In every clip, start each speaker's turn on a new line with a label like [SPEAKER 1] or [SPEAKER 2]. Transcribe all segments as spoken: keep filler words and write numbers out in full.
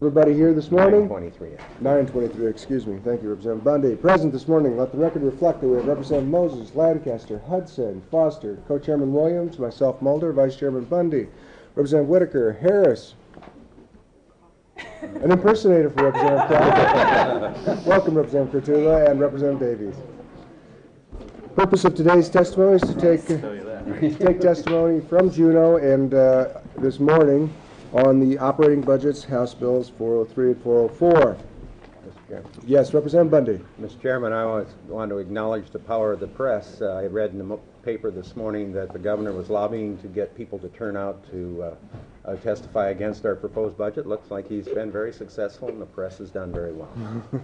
[SPEAKER 1] Everybody here this morning?
[SPEAKER 2] nine twenty-three.
[SPEAKER 1] nine twenty-three, excuse me. Thank you, Representative Bundy. Present this morning, let the record reflect that we have Representative Moses, Lancaster, Hudson, Foster, Co-Chairman Williams, myself, Mulder, Vice Chairman Bundy, Representative Whitaker, Harris, an impersonator for Representative Crockett. Welcome, Representative Kurtula, and Representative Davies. Purpose of today's testimony is to take, to take testimony from Juneau and uh, this morning on the operating budgets, House Bills four oh three and four oh four. Yes, Representative Bundy.
[SPEAKER 2] Mister Chairman, I was, want to acknowledge the power of the press. Uh, I read in the mo paper this morning that the governor was lobbying to get people to turn out to uh, uh, testify against our proposed budget. Looks like he's been very successful, and the press has done very well.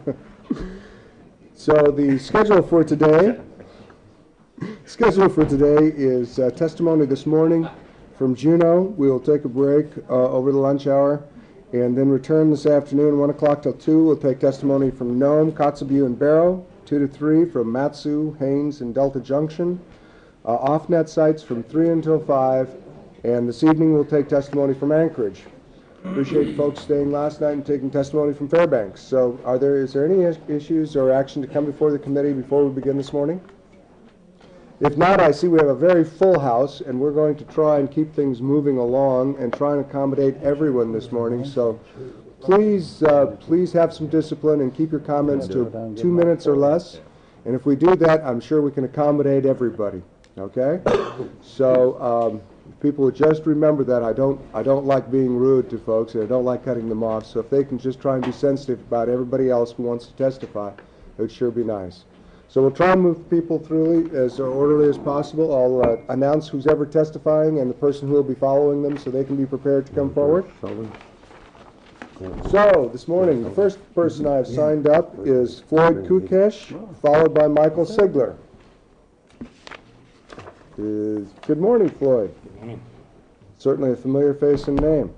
[SPEAKER 1] So the schedule for today, schedule for today is uh, testimony this morning from Juneau. We will take a break uh, over the lunch hour and then return this afternoon, one o'clock till two. We'll take testimony from Nome, Kotzebue, and Barrow, two to three from Matsu, Haines, and Delta Junction. Uh, off-net sites from three until five, and this evening we'll take testimony from Anchorage. Appreciate folks staying last night and taking testimony from Fairbanks. So are there, is there any is issues or action to come before the committee before we begin this morning? If not, I see we have a very full house, and we're going to try and keep things moving along and try and accommodate everyone this morning. So please, uh, please have some discipline and keep your comments to two minutes or less. And if we do that, I'm sure we can accommodate everybody. Okay? So um, people would just remember that I don't, I don't like being rude to folks, and I don't like cutting them off. So if they can just try and be sensitive about everybody else who wants to testify, it would sure be nice. So we'll try and move people through as orderly as possible. I'll uh, announce who's ever testifying and the person who will be following them so they can be prepared to come forward. So this morning, the first person I have signed up is Floyd Kukesh, followed by Michael Sigler. Is, good morning, Floyd.
[SPEAKER 3] Good morning.
[SPEAKER 1] Certainly a familiar face and name.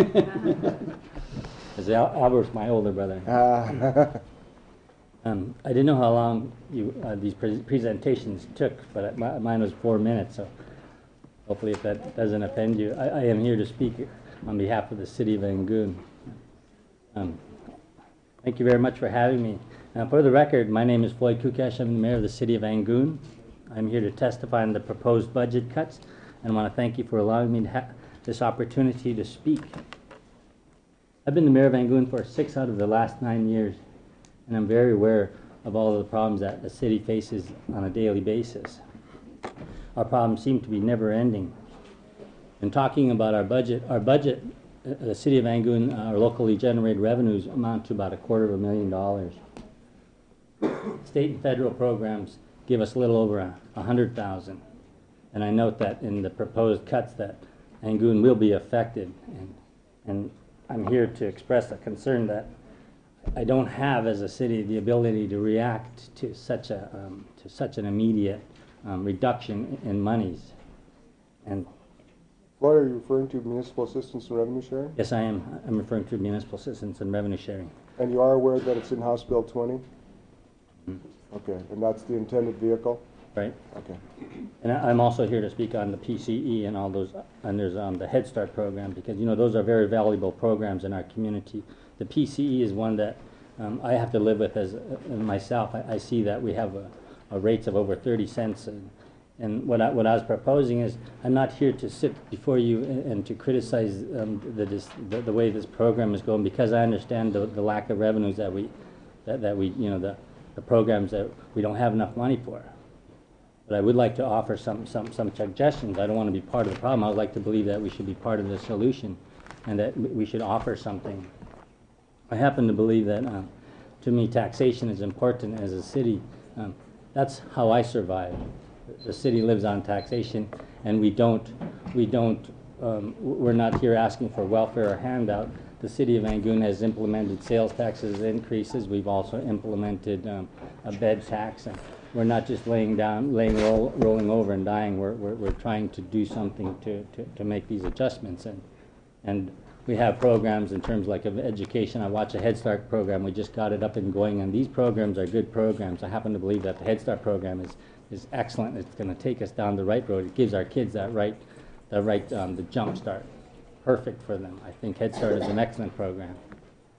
[SPEAKER 3] Al Albert's my older brother.
[SPEAKER 1] Uh,
[SPEAKER 3] Um, I didn't know how long you, uh, these pre presentations took, but I, my, mine was four minutes, so hopefully if that doesn't offend you. I, I am here to speak on behalf of the City of Angoon. Um, thank you very much for having me. Uh, for the record, my name is Floyd Kukesh. I'm the mayor of the City of Angoon. I'm here to testify on the proposed budget cuts, and I want to thank you for allowing me to have this opportunity to speak. I've been the mayor of Angoon for six out of the last nine years. And I'm very aware of all of the problems that the city faces on a daily basis. Our problems seem to be never ending. In talking about our budget, our budget, uh, the City of Angoon, uh, our locally generated revenues amount to about a quarter of a million dollars. State and federal programs give us a little over a, a hundred thousand. And I note that in the proposed cuts that Angoon will be affected. And, and I'm here to express a concern that I don't have, as a city, the ability to react to such a um, to such an immediate um, reduction in monies. And
[SPEAKER 1] Floyd, are you referring to municipal assistance and revenue sharing?
[SPEAKER 3] yes, I am. I'm referring to municipal assistance and revenue sharing.
[SPEAKER 1] And you are aware that it's in House Bill twenty?
[SPEAKER 3] Mm-hmm.
[SPEAKER 1] Okay, and that's the intended vehicle?
[SPEAKER 3] Right.
[SPEAKER 1] Okay.
[SPEAKER 3] And I, I'm also here to speak on the P C E and all those, and there's um, the Head Start program, because you know those are very valuable programs in our community. The P C E is one that um, I have to live with as uh, myself. I, I see that we have a, a rates of over thirty cents, and, and what I, what I was proposing is I'm not here to sit before you and, and to criticize um, the, this, the the way this program is going, because I understand the, the lack of revenues that we that, that we you know the the programs that we don't have enough money for. But I would like to offer some some some suggestions. I don't want to be part of the problem. I would like to believe that we should be part of the solution, and that we should offer something. I happen to believe that, uh, to me, taxation is important as a city. Um, that's how I survive. The city lives on taxation, and we don't, we don't, um, we're not here asking for welfare or handout. The City of Angoon has implemented sales taxes increases. We've also implemented um, a bed tax, and we're not just laying down, laying roll, rolling over and dying. We're, we're, we're trying to do something to, to, to make these adjustments, and and. We have programs in terms like of education. I watch a Head Start program. We just got it up and going, and these programs are good programs. I happen to believe that the Head Start program is is excellent. It's going to take us down the right road. It gives our kids that right, the right, um, the jump start. Perfect for them. I think Head Start is an excellent program.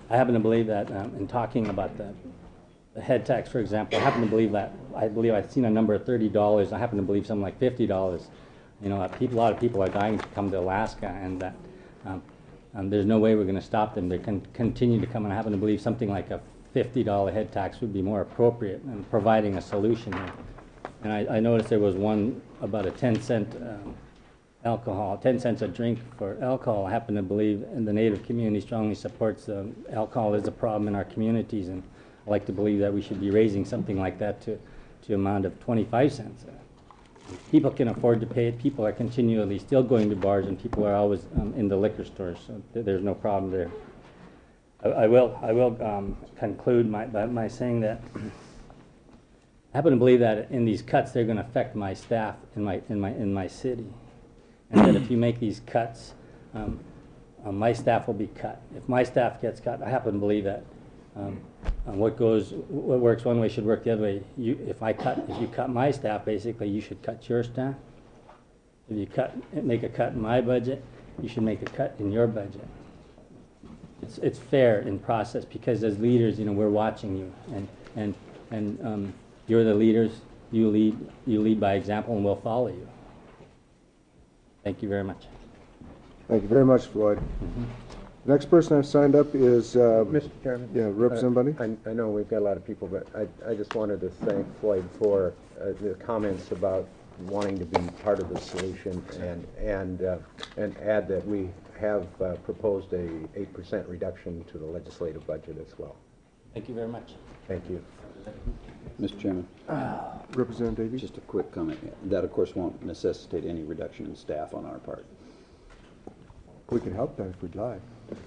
[SPEAKER 3] I happen to believe that um, in talking about the, the head tax, for example, I happen to believe that, I believe I've seen a number of thirty dollars. I happen to believe something like fifty dollars. You know, uh, people, a lot of people are dying to come to Alaska, and that um, um, there's no way we're going to stop them. They can continue to come, and I happen to believe something like a fifty dollar head tax would be more appropriate in providing a solution here. And I, I noticed there was one about a ten cent um, alcohol, ten cents a drink for alcohol. I happen to believe, and the Native community strongly supports um, alcohol is a problem in our communities, and I like to believe that we should be raising something like that to to amount of twenty-five cents. Uh, people can afford to pay it. People are continually still going to bars, and people are always um, in the liquor stores, so th there's no problem there. I, I will I will um, conclude my, by my saying that I happen to believe that in these cuts they're going to affect my staff in my in my in my city, and that if you make these cuts, um, uh, my staff will be cut. If my staff gets cut, I happen to believe that um, uh, what goes what works one way should work the other way. You, if I cut if you cut my staff, basically you should cut your staff. If you cut make a cut in my budget, you should make a cut in your budget. It's it's fair in process, because as leaders, you know, we're watching you, and and and um, you're the leaders. You lead you lead by example, and we'll follow you. Thank you very much.
[SPEAKER 1] Thank you very much, Floyd.
[SPEAKER 3] Mm-hmm.
[SPEAKER 1] The next person I've signed up is uh,
[SPEAKER 2] Mister Chairman?
[SPEAKER 1] yeah, represent somebody.
[SPEAKER 2] Uh, I, I know we've got a lot of people, but I, I just wanted to thank Floyd for uh, the comments about wanting to be part of the solution, and and uh, and add that we have uh, proposed a eight percent reduction to the legislative budget as well.
[SPEAKER 3] Thank you very much.
[SPEAKER 2] Thank you.
[SPEAKER 4] Mister Chairman,
[SPEAKER 1] Representative Davies.
[SPEAKER 4] just a quick comment. That, of course, won't necessitate any reduction in staff on our part.
[SPEAKER 1] We can help that if we'd like.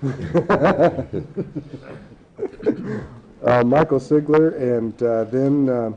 [SPEAKER 1] uh, Michael Sigler, and uh, then uh,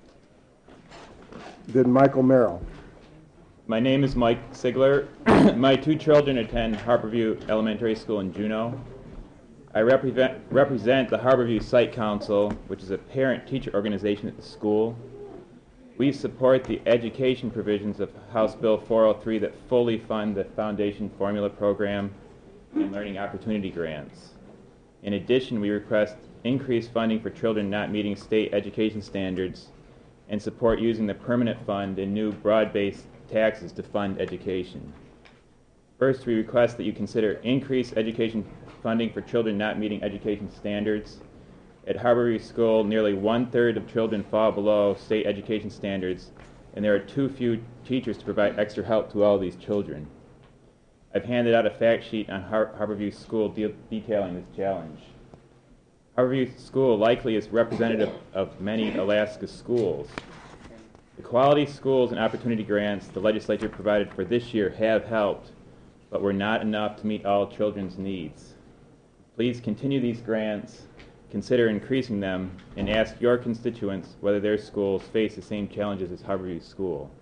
[SPEAKER 1] then Michael Merrill.
[SPEAKER 5] My name is Mike Sigler. My two children attend Harborview Elementary School in Juneau. I represent, represent the Harborview Site Council, which is a parent-teacher organization at the school. We support the education provisions of House Bill four oh three that fully fund the Foundation Formula Program and Learning Opportunity Grants. In addition, we request increased funding for children not meeting state education standards and support using the permanent fund and new broad-based taxes to fund education. First, we request that you consider increased education funding for children not meeting education standards. At Harborview School, nearly one-third of children fall below state education standards, and there are too few teachers to provide extra help to all these children. I've handed out a fact sheet on Har Harborview School de detailing this challenge. Harborview School likely is representative of many Alaska schools. The quality schools and opportunity grants the legislature provided for this year have helped, but were not enough to meet all children's needs. Please continue these grants, consider increasing them, and ask your constituents whether their schools face the same challenges as Harborview School.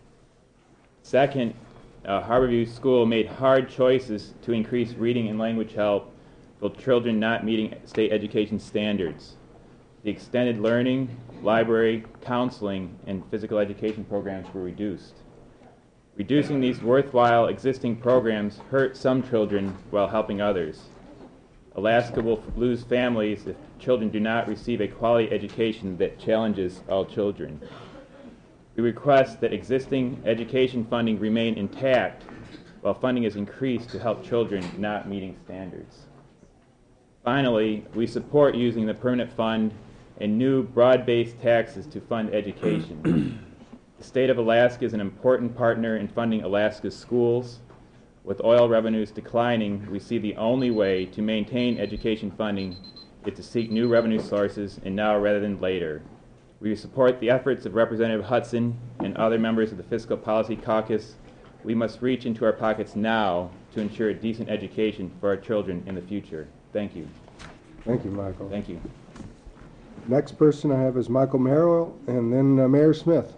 [SPEAKER 5] Second, uh, Harborview School made hard choices to increase reading and language help for children not meeting state education standards. The extended learning, library, counseling, and physical education programs were reduced. Reducing these worthwhile existing programs hurt some children while helping others. Alaska will lose families if children do not receive a quality education that challenges all children. We request that existing education funding remain intact while funding is increased to help children not meeting standards. Finally, we support using the permanent fund and new broad-based taxes to fund education. The state of Alaska is an important partner in funding Alaska's schools. With oil revenues declining, we see the only way to maintain education funding is to seek new revenue sources, and now rather than later. We support the efforts of Representative Hudson and other members of the Fiscal Policy Caucus. We must reach into our pockets now to ensure a decent education for our children in the future. Thank you.
[SPEAKER 1] Thank you, Michael.
[SPEAKER 5] Thank you.
[SPEAKER 1] Next person I have is Michael Merrill, and then uh, Mayor Smith.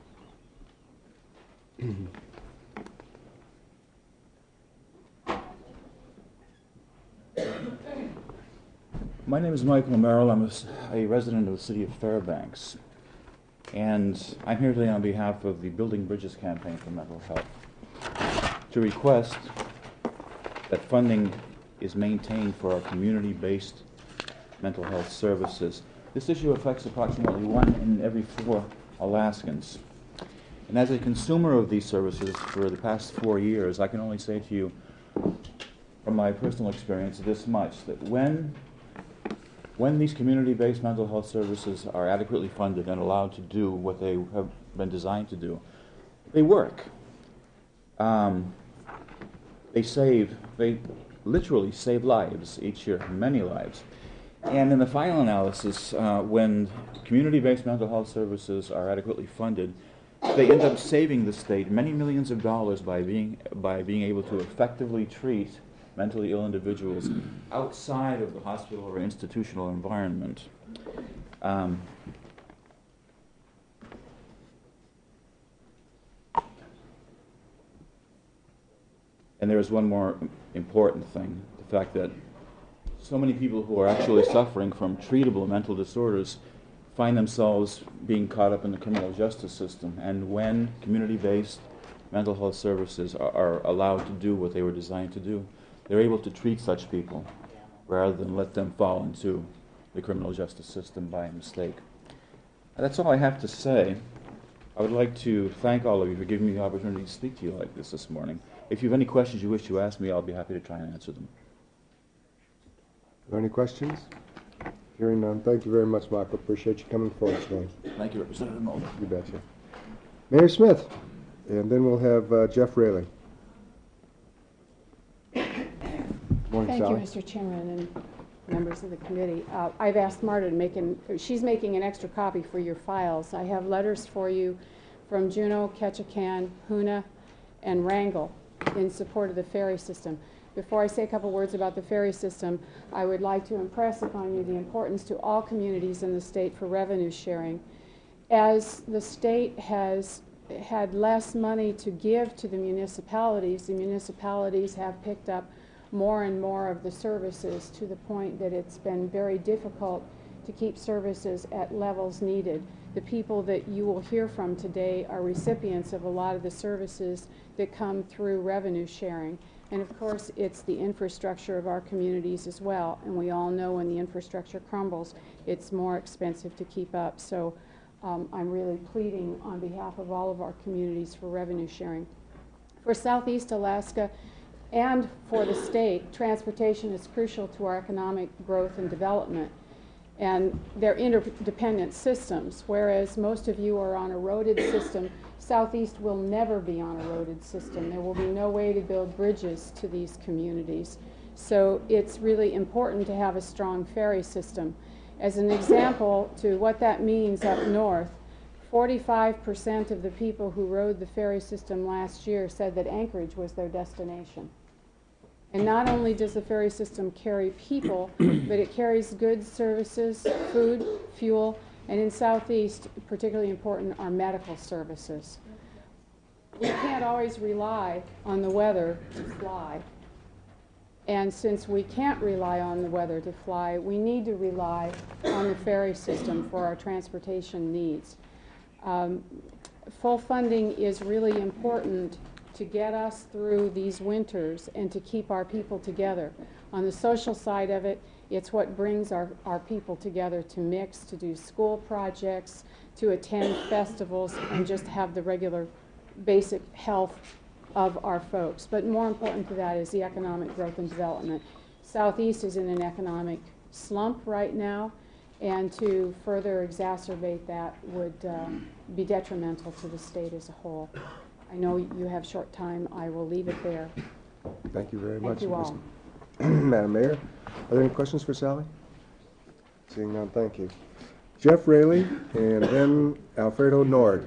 [SPEAKER 6] My name is Michael Merrill. I'm a, a resident of the city of Fairbanks. And I'm here today on behalf of the Building Bridges Campaign for Mental Health to request that funding is maintained for our community-based mental health services. This issue affects approximately one in every four Alaskans. And as a consumer of these services for the past four years, I can only say to you, from my personal experience, this much, that when, when these community-based mental health services are adequately funded and allowed to do what they have been designed to do, they work. Um, they save, they literally save lives each year, many lives. And in the final analysis, uh, when community-based mental health services are adequately funded, they end up saving the state many millions of dollars by being, by being able to effectively treat mentally ill individuals outside of the hospital or institutional environment. Um, and there is one more important thing, the fact that so many people who are actually suffering from treatable mental disorders find themselves being caught up in the criminal justice system. And when community-based mental health services are, are allowed to do what they were designed to do, they're able to treat such people rather than let them fall into the criminal justice system by mistake. And that's all I have to say. I would like to thank all of you for giving me the opportunity to speak to you like this this morning. If you have any questions you wish to ask me, I'll be happy to try and answer them.
[SPEAKER 1] Are there any questions? Hearing none. Thank you very much, Michael. Appreciate you coming forward today.
[SPEAKER 6] Thank you, Representative Mulder.
[SPEAKER 1] You betcha. Mayor Smith, and then we'll have uh, Jeff Raley. Morning,
[SPEAKER 7] Thank
[SPEAKER 1] Sally.
[SPEAKER 7] you, Mister Chairman and members of the committee. Uh, I've asked Marta to make an, she's making an extra copy for your files. I have letters for you from Juneau, Ketchikan, Hoonah, and Wrangell in support of the ferry system. Before I say a couple words about the ferry system, I would like to impress upon you the importance to all communities in the state for revenue sharing. As the state has had less money to give to the municipalities, the municipalities have picked up more and more of the services to the point that it's been very difficult to keep services at levels needed. The people that you will hear from today are recipients of a lot of the services that come through revenue sharing. And of course, it's the infrastructure of our communities as well. And we all know when the infrastructure crumbles, it's more expensive to keep up. So um, I'm really pleading on behalf of all of our communities for revenue sharing. For Southeast Alaska and for the state, transportation is crucial to our economic growth and development. And they're interdependent systems. Whereas most of you are on a roaded system, Southeast will never be on a roaded system. There will be no way to build bridges to these communities. So it's really important to have a strong ferry system. As an example to what that means up north, forty-five percent of the people who rode the ferry system last year said that Anchorage was their destination. And not only does the ferry system carry people, but it carries goods, services, food, fuel, and in Southeast, particularly important, are medical services. We can't always rely on the weather to fly. And since we can't rely on the weather to fly, we need to rely on the ferry system for our transportation needs. Um, full funding is really important to get us through these winters and to keep our people together. On the social side of it, it's what brings our, our people together to mix, to do school projects, to attend festivals, and just have the regular basic health of our folks. But more important to that is the economic growth and development. Southeast is in an economic slump right now, and to further exacerbate that would uh, be detrimental to the state as a whole. I know you have short time. I will leave it there.
[SPEAKER 1] Thank you very
[SPEAKER 7] Thank
[SPEAKER 1] much.
[SPEAKER 7] you all.
[SPEAKER 1] Madam Mayor, are there any questions for Sally? Seeing none, thank you. Jeff Raley and then Alfredo Nord.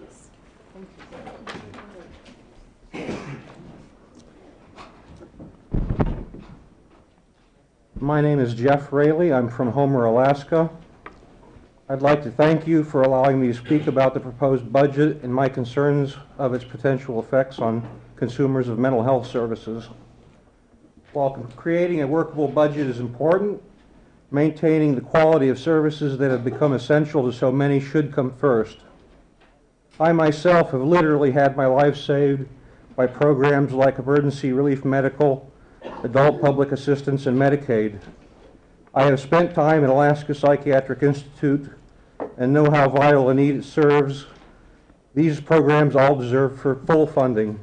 [SPEAKER 8] My name is Jeff Raley. I'm from Homer, Alaska. I'd like to thank you for allowing me to speak about the proposed budget and my concerns of its potential effects on consumers of mental health services. While creating a workable budget is important, maintaining the quality of services that have become essential to so many should come first. I myself have literally had my life saved by programs like Emergency Relief Medical, Adult Public Assistance, and Medicaid. I have spent time at Alaska Psychiatric Institute and know how vital a need it serves. These programs all deserve for full funding.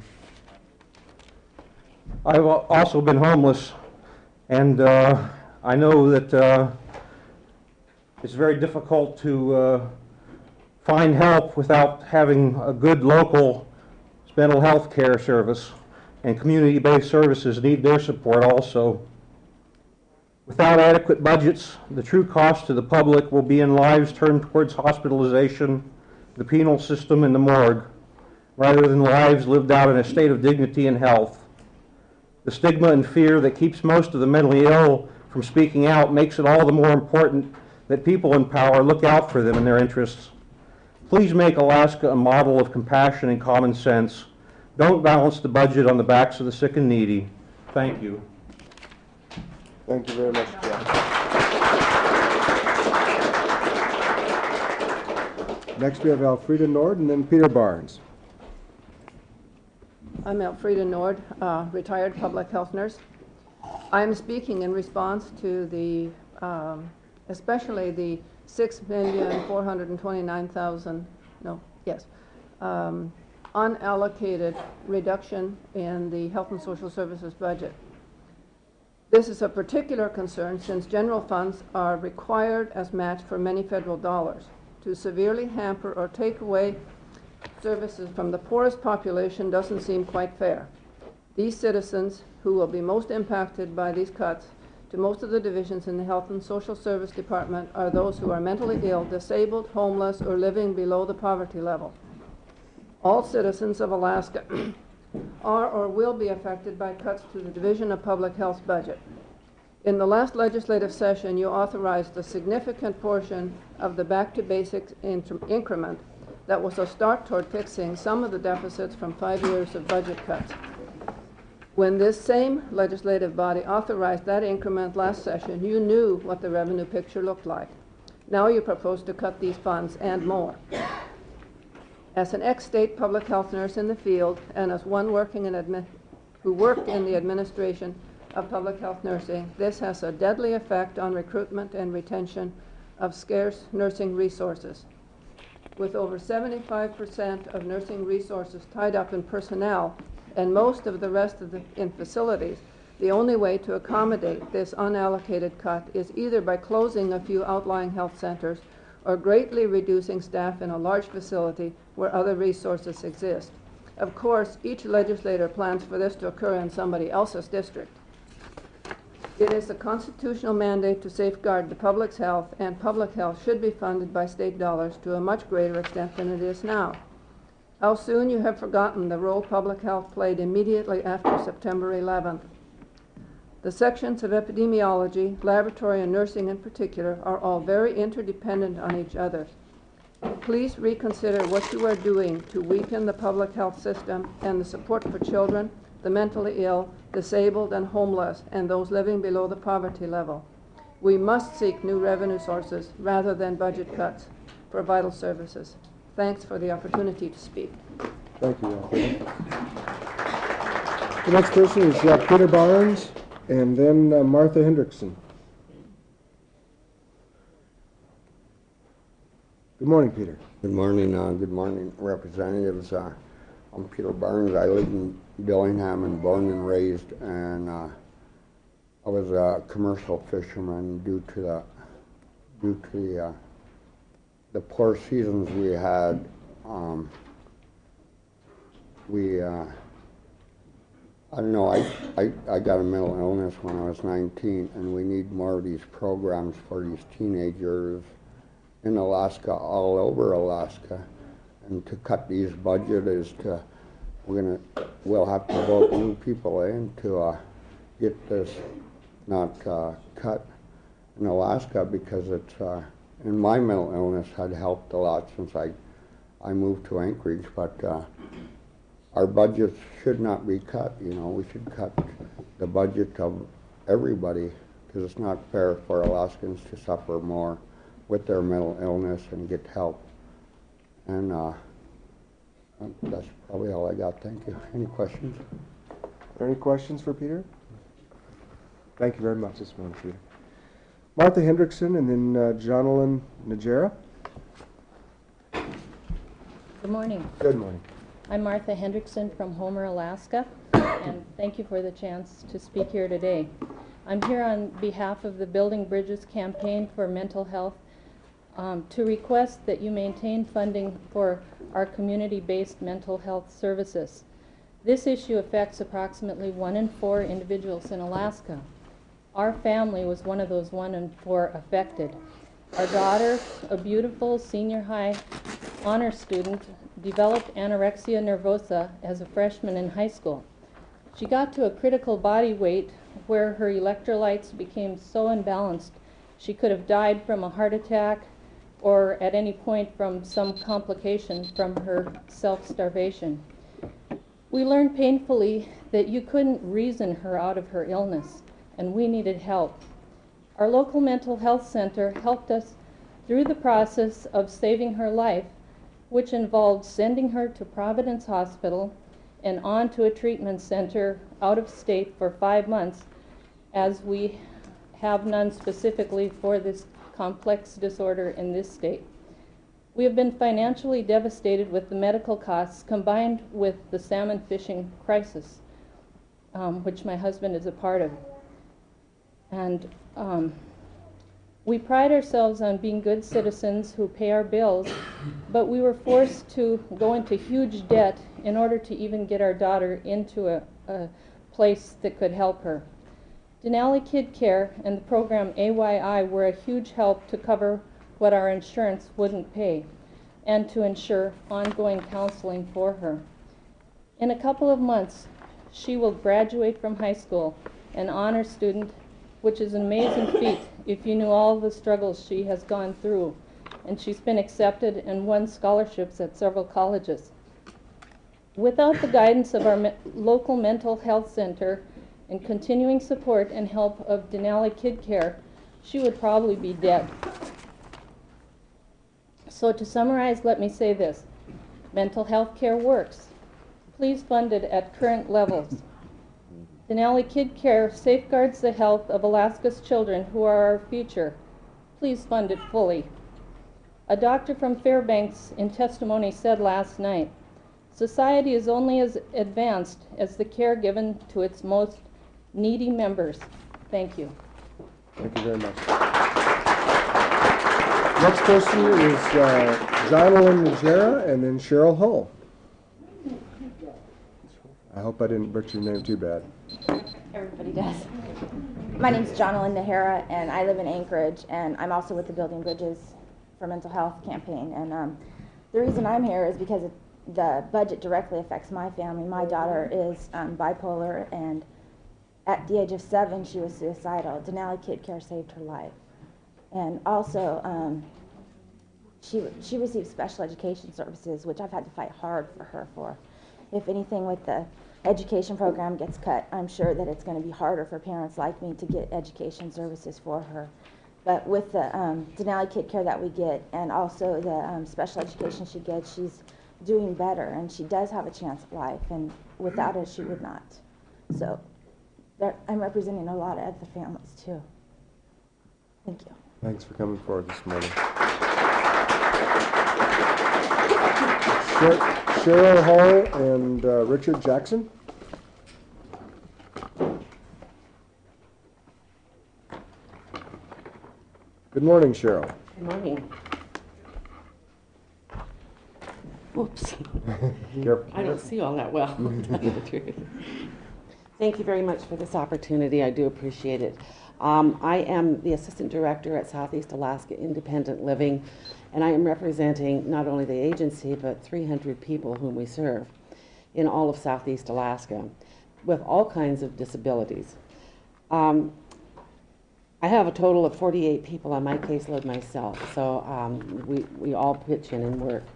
[SPEAKER 8] I've al- also been homeless, and uh, I know that uh, it's very difficult to uh, find help without having a good local mental health care service, and community-based services need their support also. Without adequate budgets, the true cost to the public will be in lives turned towards hospitalization, the penal system, and the morgue, rather than lives lived out in a state of dignity and health. The stigma and fear that keeps most of the mentally ill from speaking out makes it all the more important that people in power look out for them and their interests. Please make Alaska a model of compassion and common sense. Don't balance the budget on the backs of the sick and needy. Thank you.
[SPEAKER 1] Thank you very much, Jeff. Next, we have Elfrida Nord and then Peter Barnes.
[SPEAKER 9] I'm Elfrida Nord, uh, retired public health nurse. I'm speaking in response to the, um, especially the six million four hundred twenty-nine thousand, no, yes, um, unallocated reduction in the Health and Social Services budget. This is a particular concern since general funds are required as match for many federal dollars. To severely hamper or take away services from the poorest population doesn't seem quite fair. These citizens who will be most impacted by these cuts to most of the divisions in the Health and Social Service Department are those who are mentally ill, disabled, homeless, or living below the poverty level. All citizens of Alaska are or will be affected by cuts to the Division of Public Health's budget. In the last legislative session, you authorized a significant portion of the Back to Basics increment that was a start toward fixing some of the deficits from five years of budget cuts. When this same legislative body authorized that increment last session, you knew what the revenue picture looked like. Now you propose to cut these funds and more. As an ex-state public health nurse in the field and as one working in admi- who worked in the administration of public health nursing, this has a deadly effect on recruitment and retention of scarce nursing resources. With over seventy-five percent of nursing resources tied up in personnel and most of the rest of the in facilities, the only way to accommodate this unallocated cut is either by closing a few outlying health centers or greatly reducing staff in a large facility where other resources exist. Of course, each legislator plans for this to occur in somebody else's district. It is a constitutional mandate to safeguard the public's health, and public health should be funded by state dollars to a much greater extent than it is now. How soon you have forgotten the role public health played immediately after September eleventh. The sections of epidemiology, laboratory, and nursing in particular are all very interdependent on each other. Please reconsider what you are doing to weaken the public health system and the support for children, the mentally ill, disabled, and homeless, and those living below the poverty level. We must seek new revenue sources rather than budget cuts for vital services. Thanks for the opportunity to speak.
[SPEAKER 1] Thank you, Elfrida. The next person is uh, Peter Barnes and then uh, Martha Hendrickson. Good morning, Peter.
[SPEAKER 10] Good morning, uh, good morning, representatives. Uh, I'm Peter Barnes. I live in Dillingham and born and raised, and uh, I was a commercial fisherman due to the due to the, uh, the poor seasons we had. Um, we uh, I don't know. I, I I got a mental illness when I was nineteen, and we need more of these programs for these teenagers in Alaska, all over Alaska, and to cut these budget is to, we're gonna, we'll have to vote new people in to uh, get this not uh, cut in Alaska, because it's, uh, and my mental illness had helped a lot since I, I moved to Anchorage, but uh, our budgets should not be cut, you know, we should cut the budget of everybody, because it's not fair for Alaskans to suffer more with their mental illness and get help. And uh, that's probably all I got. Thank you. Any questions?
[SPEAKER 1] Are there any questions for Peter? Thank you very much this morning, Peter. Martha Hendrickson, and then uh, Jonalyn Najera.
[SPEAKER 11] Good morning.
[SPEAKER 1] Good morning.
[SPEAKER 11] I'm Martha Hendrickson from Homer, Alaska, and thank you for the chance to speak here today. I'm here on behalf of the Building Bridges Campaign for Mental Health um, to request that you maintain funding for our community-based mental health services. This issue affects approximately one in four individuals in Alaska. Our family was one of those one in four affected. Our daughter, a beautiful senior high honor student, developed anorexia nervosa as a freshman in high school. She got to a critical body weight where her electrolytes became so imbalanced she could have died from a heart attack or at any point from some complication from her self-starvation. We learned painfully that you couldn't reason her out of her illness, and we needed help. Our local mental health center helped us through the process of saving her life, which involved sending her to Providence Hospital and on to a treatment center out of state for five months, as we have none specifically for this complex disorder in this state. We have been financially devastated with the medical costs combined with the salmon fishing crisis, um, which my husband is a part of. And um, we pride ourselves on being good citizens who pay our bills, but we were forced to go into huge debt in order to even get our daughter into a, a place that could help her. Denali Kid Care and the program A Y I were a huge help to cover what our insurance wouldn't pay and to ensure ongoing counseling for her. In a couple of months, she will graduate from high school, an honor student, which is an amazing feat if you knew all the struggles she has gone through, and she's been accepted and won scholarships at several colleges. Without the guidance of our me- local mental health center and continuing support and help of Denali Kid Care, she would probably be dead. So to summarize, let me say this. Mental health care works. Please fund it at current levels. Denali Kid Care safeguards the health of Alaska's children who are our future. Please fund it fully. A doctor from Fairbanks in testimony said last night, society is only as advanced as the care given to its most needy members. Thank you.
[SPEAKER 1] Thank you very much. Next person is uh, Jonalyn Najera and then Cheryl Hull. I hope I didn't butcher your name too bad.
[SPEAKER 12] Everybody does. My name's Jonalyn Najera, and I live in Anchorage, and I'm also with the Building Bridges for Mental Health campaign. And um, the reason I'm here is because it, the budget directly affects my family. My daughter is um, bipolar, and at the age of seven, she was suicidal. Denali Kid Care saved her life. And also, um, she, she received special education services, which I've had to fight hard for her for. If anything with the education program gets cut, I'm sure that it's going to be harder for parents like me to get education services for her. But with the um, Denali Kid Care that we get, and also the um, special education she gets, she's doing better, and she does have a chance at life, and without it, she would not. So there, I'm representing a lot of other families, too. Thank you.
[SPEAKER 1] Thanks for coming forward this morning. Sher- Cheryl Hall and uh, Richard Jackson. Good morning, Cheryl.
[SPEAKER 13] Good morning. Whoops.
[SPEAKER 1] Careful.
[SPEAKER 13] I don't see all that well, to tell you the truth. Thank you very much for this opportunity. I do appreciate it. Um, I am the Assistant Director at Southeast Alaska Independent Living, and I am representing not only the agency, but three hundred people whom we serve in all of Southeast Alaska with all kinds of disabilities. Um, I have a total of forty-eight people on my caseload myself, so um, we, we all pitch in and work.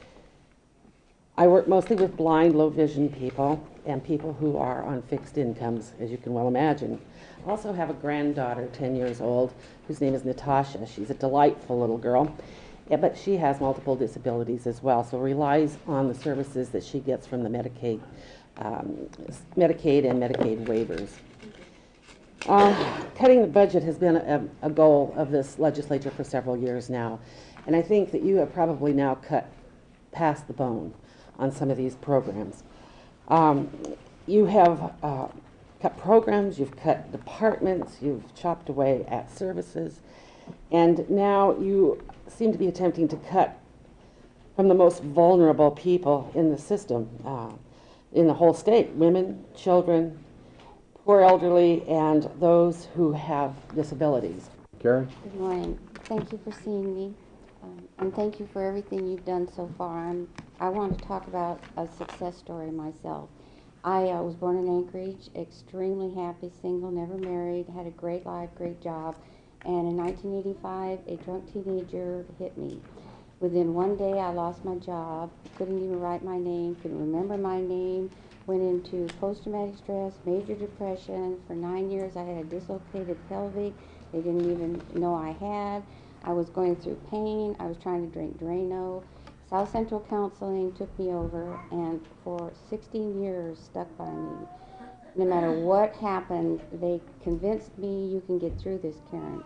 [SPEAKER 13] I work mostly with blind, low vision people and people who are on fixed incomes, as you can well imagine. I also have a granddaughter, ten years old, whose name is Natasha. She's a delightful little girl, yeah, but she has multiple disabilities as well, so relies on the services that she gets from the Medicaid, um, Medicaid and Medicaid waivers. Uh, cutting the budget has been a, a goal of this legislature for several years now, and I think that you have probably now cut past the bone on some of these programs. Um, you have uh, cut programs, you've cut departments, you've chopped away at services, and now you seem to be attempting to cut from the most vulnerable people in the system, uh, in the whole state: women, children, poor elderly, and those who have disabilities.
[SPEAKER 1] Karen?
[SPEAKER 14] Good morning. Thank you for seeing me, um, and thank you for everything you've done so far. I'm, I want to talk about a success story myself. I uh, was born in Anchorage, extremely happy, single, never married, had a great life, great job, and in nineteen eighty-five, a drunk teenager hit me. Within one day, I lost my job, couldn't even write my name, couldn't remember my name, went into post-traumatic stress, major depression. For nine years, I had a dislocated pelvic they didn't even know I had. I was going through pain. I was trying to drink Drano. South Central Counseling took me over, and for sixteen years stuck by me. No matter what happened, they convinced me, you can get through this, Karen.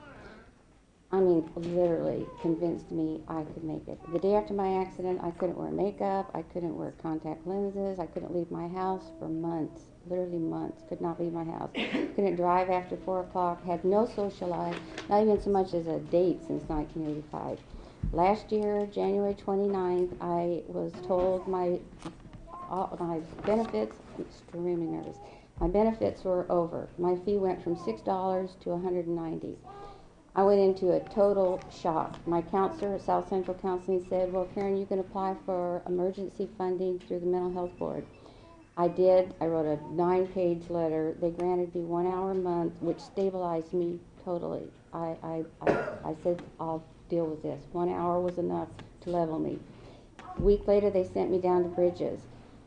[SPEAKER 14] I mean, literally convinced me I could make it. The day after my accident, I couldn't wear makeup, I couldn't wear contact lenses, I couldn't leave my house for months, literally months, could not leave my house. Couldn't drive after four o'clock, had no social life, not even so much as a date since nineteen eighty-five. Last year, January twenty-ninth, I was told my, all my benefits, I'm extremely nervous, my benefits were over. My fee went from six dollars to one hundred ninety dollars. I went into a total shock. My counselor at South Central Counseling said, well, Karen, you can apply for emergency funding through the Mental Health Board. I did. I wrote a nine-page letter. They granted me one hour a month, which stabilized me totally. I, I, I, I said, I'll deal with this. One hour was enough to level me. A week later, they sent me down to Bridges.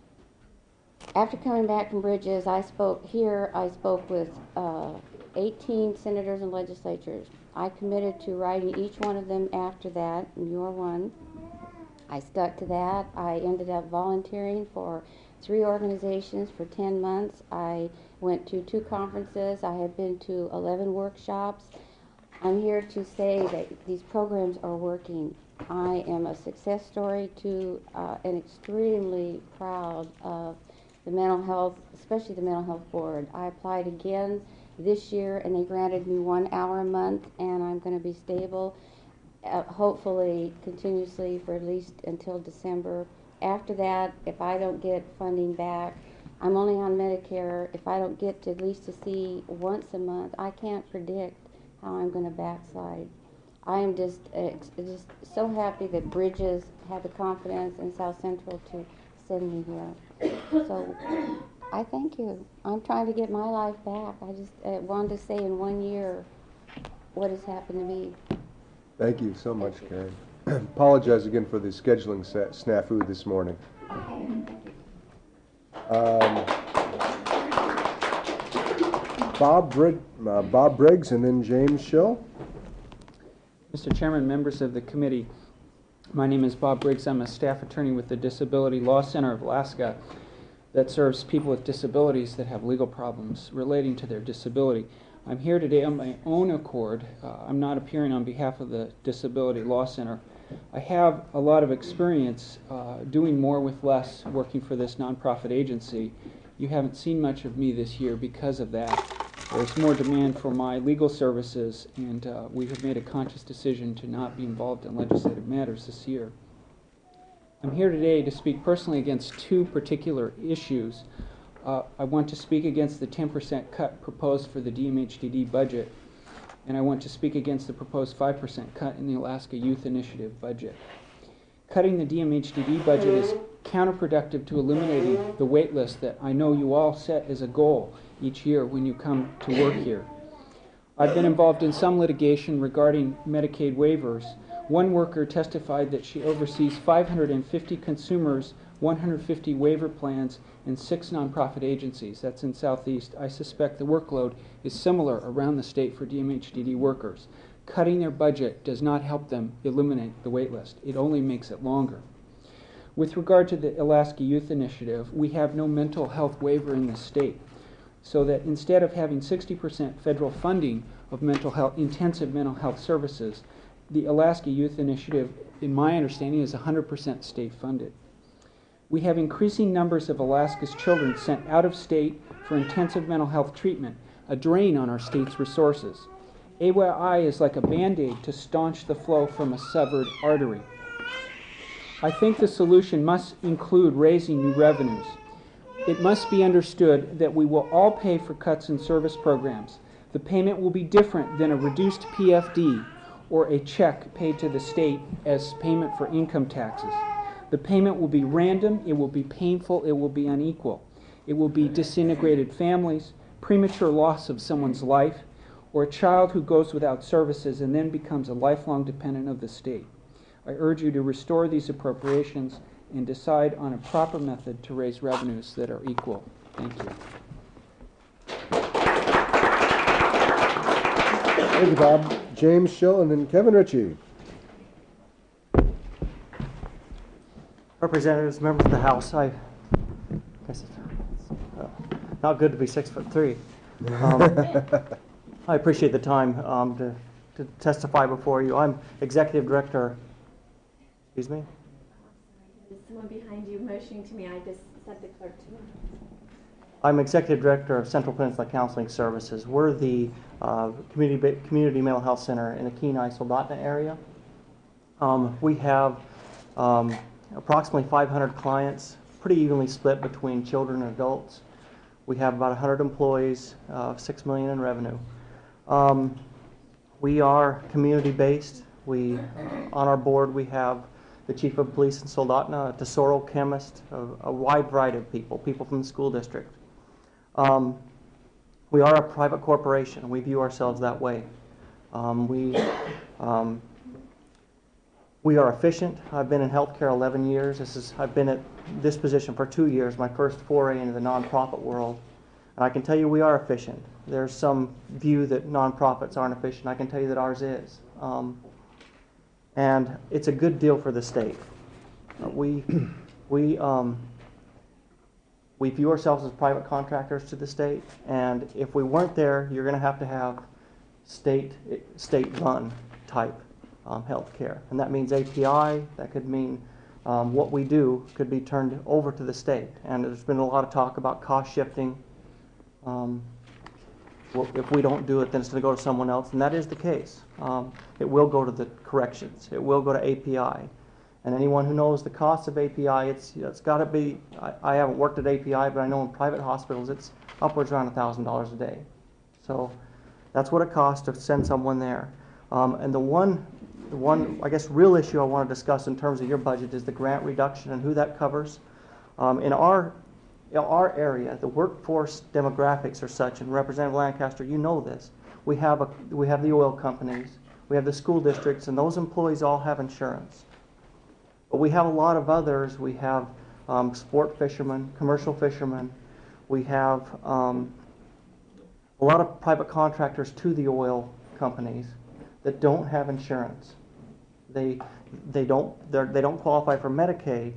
[SPEAKER 14] After coming back from Bridges, I spoke here. I spoke with uh, eighteen senators and legislatures. I committed to writing each one of them after that, and you're one. I stuck to that. I ended up volunteering for three organizations for ten months. I went to two conferences. I have been to eleven workshops. I'm here to say that these programs are working. I am a success story to uh, and extremely proud of the mental health, especially the Mental Health Board. I applied again this year, and they granted me one hour a month, and I'm going to be stable, uh, hopefully continuously for at least until December. After that, if I don't get funding back, I'm only on Medicare. If I don't get to at least to see once a month, I can't predict how I'm going to backslide. I am just uh, just so happy that Bridges had the confidence in South Central to send me here. So I thank you. I'm trying to get my life back. I just uh, wanted to say in one year what has happened to me.
[SPEAKER 1] Thank you so much, Karen. Apologize again for the scheduling sa- snafu this morning. Um, Bob, Brid- uh, Bob Briggs and then James Schill.
[SPEAKER 15] Mister Chairman, members of the committee, my name is Bob Briggs. I'm a staff attorney with the Disability Law Center of Alaska that serves people with disabilities that have legal problems relating to their disability. I'm here today on my own accord. Uh, I'm not appearing on behalf of the Disability Law Center. I have a lot of experience uh, doing more with less, working for this nonprofit agency. You haven't seen much of me this year because of that. There's more demand for my legal services, and uh, we have made a conscious decision to not be involved in legislative matters this year. I'm here today to speak personally against two particular issues. Uh, I want to speak against the ten percent cut proposed for the D M H D D budget, and I want to speak against the proposed five percent cut in the Alaska Youth Initiative budget. Cutting the D M H D D budget is counterproductive to eliminating the wait list that I know you all set as a goal each year when you come to work here. I've been involved in some litigation regarding Medicaid waivers. One worker testified that she oversees five hundred fifty consumers, one hundred fifty waiver plans, and six nonprofit agencies. That's in Southeast. I suspect the workload is similar around the state for D M H D D workers. Cutting their budget does not help them eliminate the wait list. It only makes it longer. With regard to the Alaska Youth Initiative, we have no mental health waiver in the state. so that instead of having sixty percent federal funding of mental health, intensive mental health services, the Alaska Youth Initiative, in my understanding, is one hundred percent state funded. We have increasing numbers of Alaska's children sent out of state for intensive mental health treatment, a drain on our state's resources. A Y I is like a Band-Aid to staunch the flow from a severed artery. I think the solution must include raising new revenues. It must be understood that we will all pay for cuts in service programs. The payment will be different than a reduced P F D or a check paid to the state as payment for income taxes. The payment will be random, it will be painful, it will be unequal. It will be disintegrated families, premature loss of someone's life, or a child who goes without services and then becomes a lifelong dependent of the state. I urge you to restore these appropriations and decide on a proper method to raise revenues that are equal. Thank you.
[SPEAKER 1] Thank you, Bob. James Schill and then Kevin Ritchie.
[SPEAKER 16] Representatives, members of the House, I guess it's uh, not good to be six foot three. Um, I appreciate the time um, to, to testify before you. I'm Executive Director, excuse me?
[SPEAKER 17] There's someone behind you motioning to me. I just said the clerk to him.
[SPEAKER 16] I'm Executive Director of Central Peninsula Counseling Services. We're the uh, community, community mental health center in the Kenai Soldotna area. Um, we have um, approximately five hundred clients, pretty evenly split between children and adults. We have about one hundred employees, uh, six million dollars in revenue. Um, we are community-based. We, uh, on our board, we have the Chief of Police in Soldotna, a Tesoro chemist, a, a wide variety of people, people from the school district. Um, we are a private corporation. We view ourselves that way. Um, we, um, we are efficient. I've been in healthcare eleven years. This is, I've been at this position for two years, my first foray into the nonprofit world. And I can tell you we are efficient. There's some view that nonprofits aren't efficient. I can tell you that ours is. Um, and it's a good deal for the state. Uh, we, we, um, we view ourselves as private contractors to the state, and if we weren't there, you're going to have to have state, state-run type um, health care. And that means A P I, that could mean um, what we do could be turned over to the state. And there's been a lot of talk about cost shifting. Um, well, if we don't do it, then it's going to go to someone else, and that is the case. Um, it will go to the corrections. It will go to A P I. And anyone who knows the cost of A P I, it's, it's got to be, I, I haven't worked at A P I, but I know in private hospitals it's upwards around one thousand dollars a day. So that's what it costs to send someone there. Um, and the one, the one, I guess, real issue I want to discuss in terms of your budget is the grant reduction and who that covers. Um, in our in our area, the workforce demographics are such, and Representative Lancaster, you know this. We have a, we have the oil companies, we have the school districts, and those employees all have insurance. But we have a lot of others. We have um, sport fishermen, commercial fishermen. We have um, a lot of private contractors to the oil companies that don't have insurance. They they don't they're, they don't qualify for Medicaid,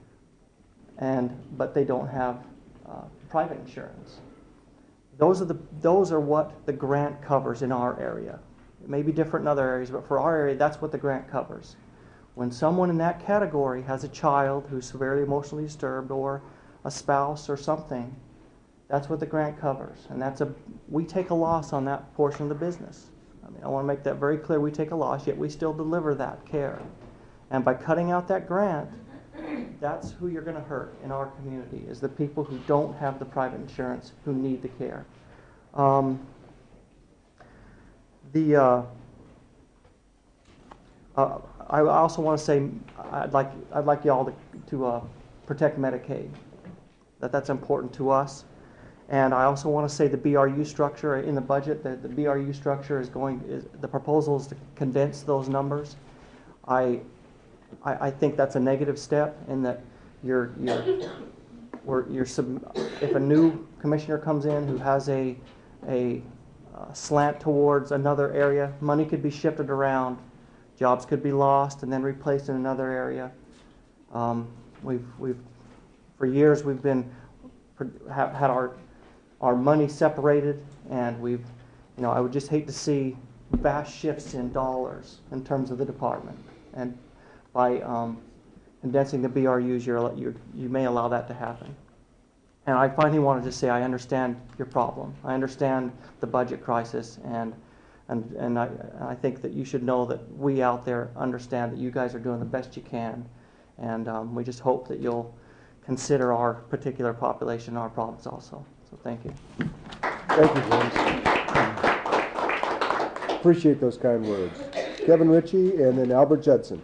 [SPEAKER 16] and but they don't have uh, private insurance. Those are the those are what the grant covers in our area. It may be different in other areas, but for our area, that's what the grant covers. When someone in that category has a child who's severely emotionally disturbed or a spouse or something, that's what the grant covers. And that's a we take a loss on that portion of the business. I mean, I want to make that very clear. We take a loss, yet we still deliver that care. And by cutting out that grant, that's who you're going to hurt in our community, is the people who don't have the private insurance, who need the care. Um, the uh, uh, I also want to say I'd like I'd like y'all to, to uh, protect Medicaid. That that's important to us. And I also want to say the B R U structure in the budget. That the B R U structure is going. Is, the proposal is to condense those numbers. I, I I think that's a negative step in that you're you're we're, you're sub, if a new commissioner comes in who has a a uh, slant towards another area, money could be shifted around. Jobs could be lost and then replaced in another area. Um, we've, we've, for years we've been, have had our, our money separated, and we've, you know, I would just hate to see vast shifts in dollars in terms of the department. And by um, condensing the B R Us, you're, you're, you may allow that to happen. And I finally wanted to say I understand your problem. I understand the budget crisis, and and and I, I think that you should know that we out there understand that you guys are doing the best you can, and um, we just hope that you'll consider our particular population, our problems also. So thank you.
[SPEAKER 1] Thank you, James. Appreciate those kind words. Kevin Ritchie and then Albert Judson.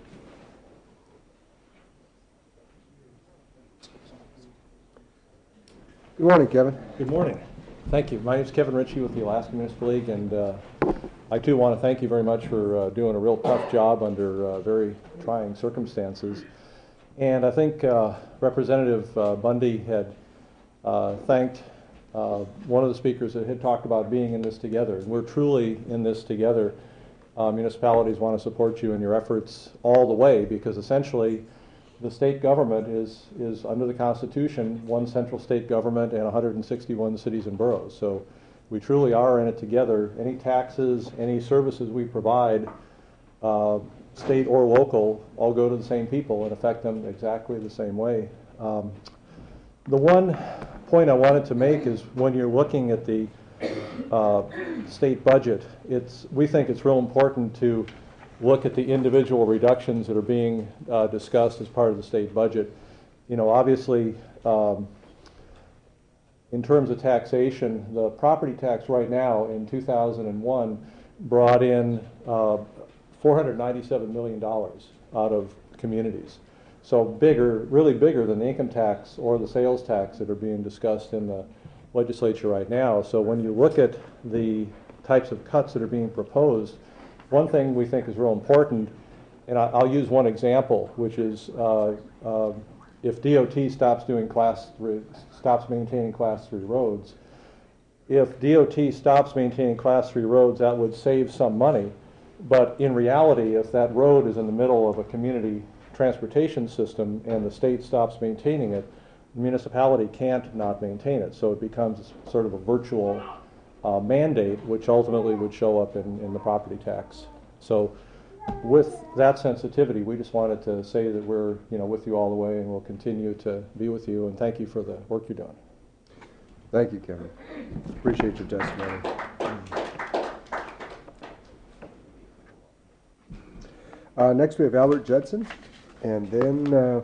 [SPEAKER 1] Good morning, Kevin.
[SPEAKER 18] Good morning. Thank you. My name is Kevin Ritchie with the Alaska Municipal League, and uh, I too want to thank you very much for uh, doing a real tough job under uh, very trying circumstances. And I think uh, Representative uh, Bundy had uh, thanked uh, one of the speakers that had talked about being in this together. And we're truly in this together. Uh, municipalities want to support you in your efforts all the way, because essentially the state government is, is under the Constitution, one central state government and one hundred sixty-one cities and boroughs. So we truly are in it together. Any taxes, any services we provide, uh, state or local, all go to the same people and affect them exactly the same way. Um, the one point I wanted to make is when you're looking at the uh, state budget, it's, we think it's real important to look at the individual reductions that are being uh, discussed as part of the state budget. You know, obviously, um, in terms of taxation, the property tax right now in two thousand one brought in uh, four hundred ninety-seven million dollars out of communities. So bigger, really bigger than the income tax or the sales tax that are being discussed in the legislature right now. So when you look at the types of cuts that are being proposed, one thing we think is real important, and I'll use one example, which is uh, uh, if D O T stops doing class three, stops maintaining class three roads, if D O T stops maintaining class three roads, that would save some money. But in reality, if that road is in the middle of a community transportation system and the state stops maintaining it, the municipality can't not maintain it. So it becomes sort of a virtual Uh, mandate, which ultimately would show up in, in the property tax. So with that sensitivity, we just wanted to say that we're, you know, with you all the way, and we'll continue to be with you, and thank you for the work you're doing.
[SPEAKER 1] Thank you, Kevin. Appreciate your testimony. Uh, next we have Albert Judson, and then uh,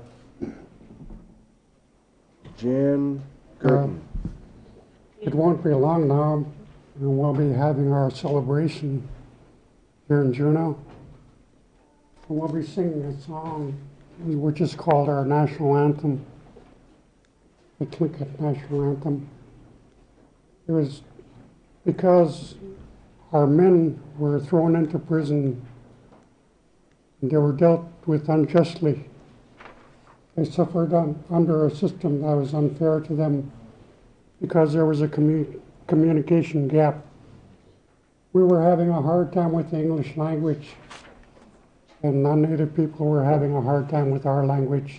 [SPEAKER 1] Jan Gerton.
[SPEAKER 19] Uh, it won't be long now, and we'll be having our celebration here in Juneau. And we'll be singing a song which is called our national anthem, the Tlingit National Anthem. It was because our men were thrown into prison and they were dealt with unjustly. They suffered on, under a system that was unfair to them because there was a commu communication gap. We were having a hard time with the English language, and non-native people were having a hard time with our language.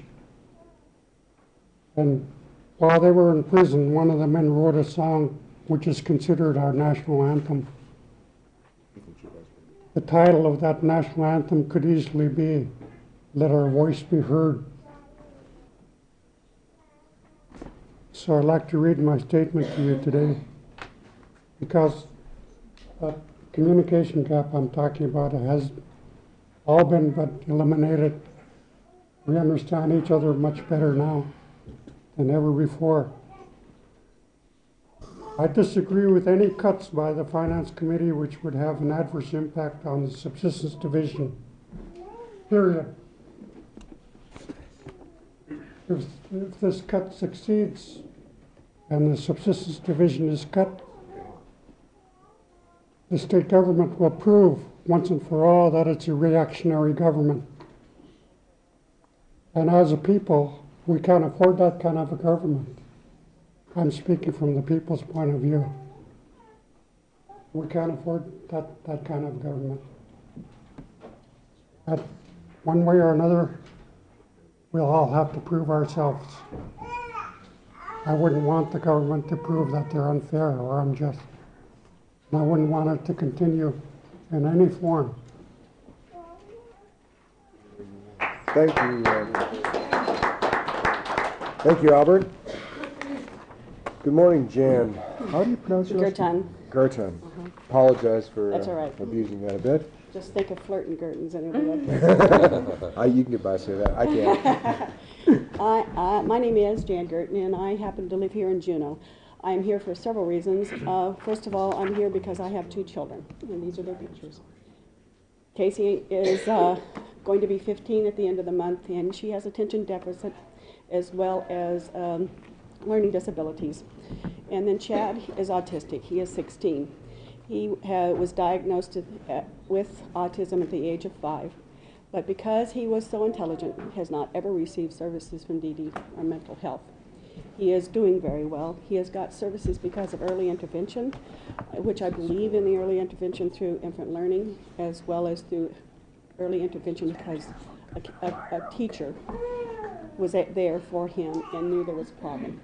[SPEAKER 19] And while they were in prison, one of the men wrote a song which is considered our national anthem. The title of that national anthem could easily be, "Let Our Voice Be Heard." So I'd like to read my statement to you today, because that communication gap I'm talking about has all been but eliminated. We understand each other much better now than ever before. I disagree with any cuts by the Finance Committee which would have an adverse impact on the Subsistence Division, period. If, if this cut succeeds and the Subsistence Division is cut, the state government will prove once and for all that it's a reactionary government. And as a people, we can't afford that kind of a government. I'm speaking from the people's point of view. We can't afford that, that kind of government. But one way or another, we'll all have to prove ourselves. I wouldn't want the government to prove that they're unfair or unjust. And I wouldn't want it to continue in any form.
[SPEAKER 1] Thank you. Uh, thank you, Albert. Good morning, Jan. How do you pronounce your last name?
[SPEAKER 20] Gerton.
[SPEAKER 1] Gerton.
[SPEAKER 20] Uh-huh.
[SPEAKER 1] Apologize for
[SPEAKER 20] That's
[SPEAKER 1] uh,
[SPEAKER 20] all right.
[SPEAKER 1] abusing that a bit.
[SPEAKER 20] Just think of flirting Gertons and it'll be okay.
[SPEAKER 1] I, you can get by saying that. I can't.
[SPEAKER 20] I, I, my name is Jan Gerton, and I happen to live here in Juneau. I'm here for several reasons. Uh, first of all, I'm here because I have two children, and these are their pictures. Casey is uh, going to be fifteen at the end of the month, and she has attention deficit as well as um, learning disabilities. And then Chad is autistic. He is sixteen. He ha was diagnosed at, with autism at the age of five. But because he was so intelligent, has not ever received services from D D or mental health. He is doing very well. He has got services because of early intervention, which I believe in the early intervention through infant learning, as well as through early intervention because a, a, a teacher was at, there for him and knew there was a problem.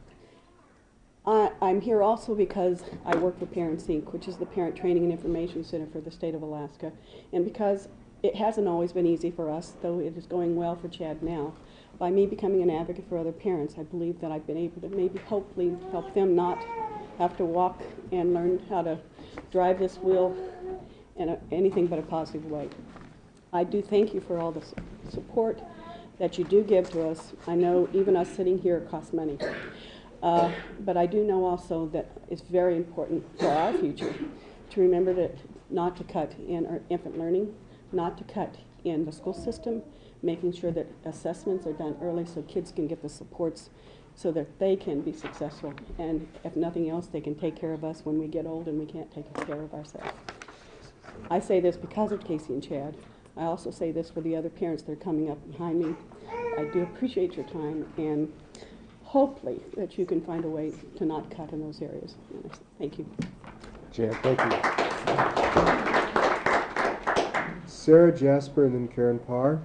[SPEAKER 20] I, I'm here also because I work for Parents Incorporated, which is the Parent Training and Information Center for the state of Alaska, and because it hasn't always been easy for us, though it is going well for Chad now. By me becoming an advocate for other parents, I believe that I've been able to maybe hopefully help them not have to walk and learn how to drive this wheel in a, anything but a positive way. I do thank you for all the su support that you do give to us. I know even us sitting here costs money. Uh, but I do know also that it's very important for our future to remember that not to cut in our infant learning, not to cut in the school system, making sure that assessments are done early so kids can get the supports so that they can be successful. And if nothing else, they can take care of us when we get old and we can't take care of ourselves. I say this because of Casey and Chad. I also say this for the other parents that are coming up behind me. I do appreciate your time, and hopefully that you can find a way to not cut in those areas. Thank you.
[SPEAKER 1] Jan, thank you. Sarah Jasper and then Karen Parr.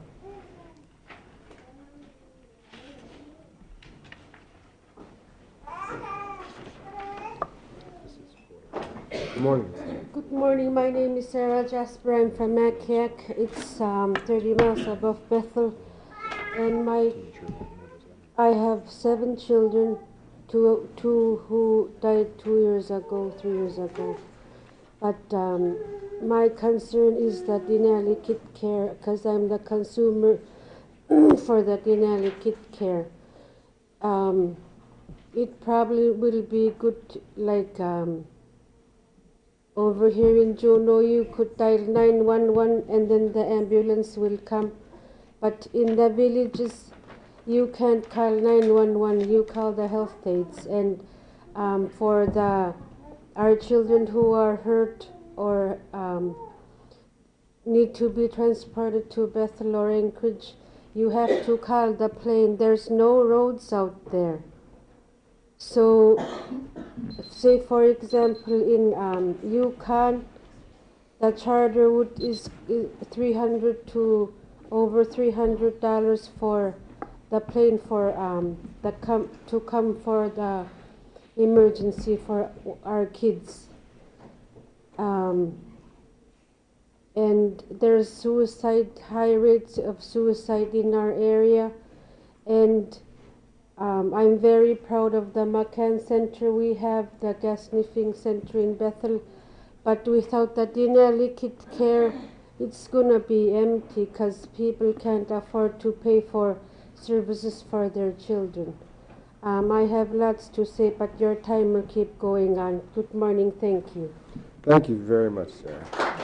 [SPEAKER 1] Good morning.
[SPEAKER 21] Good morning. My name is Sarah Jasper. I'm from Makiak. It's um, thirty miles above Bethel. And my, I have seven children, two, two who died two years ago, three years ago. But um, my concern is the Denali Kid Care, because I'm the consumer for the Denali Kid Care. Um, it probably will be good, like um, over here in Juneau, you could dial nine one one and then the ambulance will come. But in the villages, you can't call nine one one, you call the health aides. And um, for the our children who are hurt or um, need to be transported to Bethel or Anchorage, you have to call the plane. There's no roads out there. So, say for example in um, Yukon, the charter would is, is three hundred to over three hundred dollars for the plane for um, the com to come for the emergency for our kids. Um, and there's suicide, high rates of suicide in our area, and um, I'm very proud of the McCann Center we have, the gas sniffing center in Bethel, but without the Denali Kid Care, it's gonna be empty because people can't afford to pay for services for their children. Um, I have lots to say, but your time will keep going on. Good morning, thank you.
[SPEAKER 1] Thank you very much, Sarah.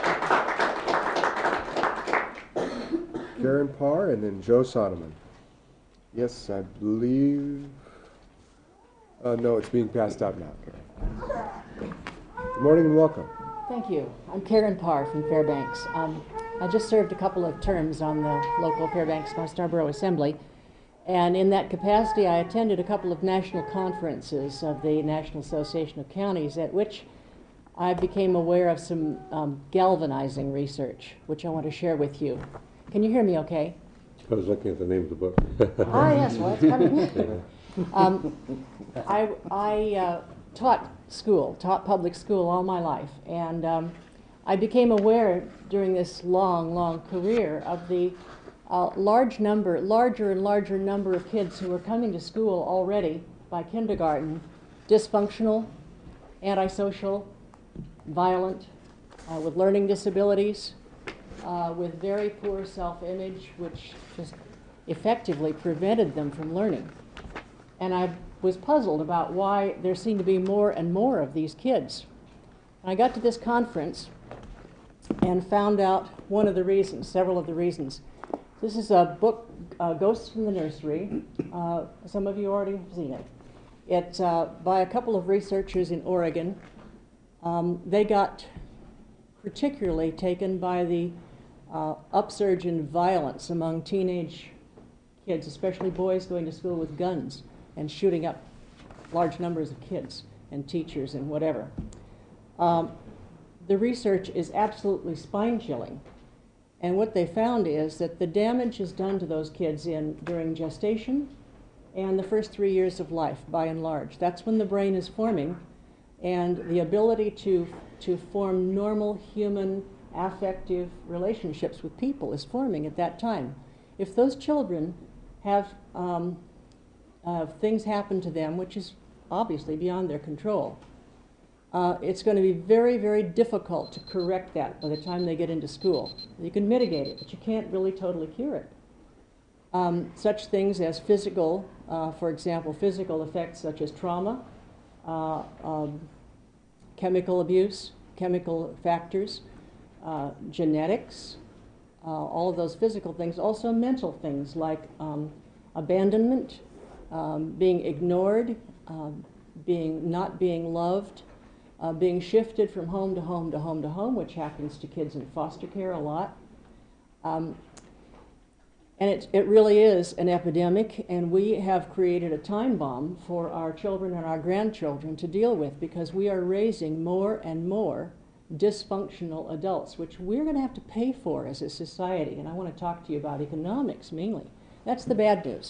[SPEAKER 1] Karen Parr and then Joe Soneman. Yes, I believe, uh, no, it's being passed out now, Karen. Good morning and welcome.
[SPEAKER 22] Thank you. I'm Karen Parr from Fairbanks. Um, I just served a couple of terms on the local Fairbanks North Starborough Assembly, and in that capacity I attended a couple of national conferences of the National Association of Counties, at which I became aware of some um, galvanizing research, which I want to share with you. Can you hear me okay?
[SPEAKER 23] I was looking at the name of the book.
[SPEAKER 22] Ah, yes, well, it's coming. Um, I, I uh, taught school, taught public school all my life, and um, I became aware during this long, long career of the uh, large number, larger and larger number of kids who were coming to school already by kindergarten, dysfunctional, antisocial, violent, uh, with learning disabilities, uh, with very poor self-image, which just effectively prevented them from learning. And I was puzzled about why there seemed to be more and more of these kids. And I got to this conference and found out one of the reasons, several of the reasons. This is a book, uh, Ghosts from the Nursery. Uh, some of you already have seen it. It's uh, by a couple of researchers in Oregon. Um, they got particularly taken by the uh, upsurge in violence among teenage kids, especially boys going to school with guns and shooting up large numbers of kids and teachers and whatever. Um, the research is absolutely spine-chilling. And what they found is that the damage is done to those kids in during gestation and the first three years of life, by and large. That's when the brain is forming, and the ability to, to form normal human affective relationships with people is forming at that time. If those children have um, uh, things happen to them, which is obviously beyond their control, uh, it's going to be very, very difficult to correct that by the time they get into school. You can mitigate it, but you can't really totally cure it. Um, such things as physical, uh, for example, physical effects such as trauma, uh, um, chemical abuse, chemical factors, uh, genetics, uh, all of those physical things. Also mental things like um, abandonment, um, being ignored, um, being not being loved, uh, being shifted from home to home to home to home, which happens to kids in foster care a lot. Um, And it, it really is an epidemic, and we have created a time bomb for our children and our grandchildren to deal with, because we are raising more and more dysfunctional adults, which we're going to have to pay for as a society. And I want to talk to you about economics mainly. That's the bad news.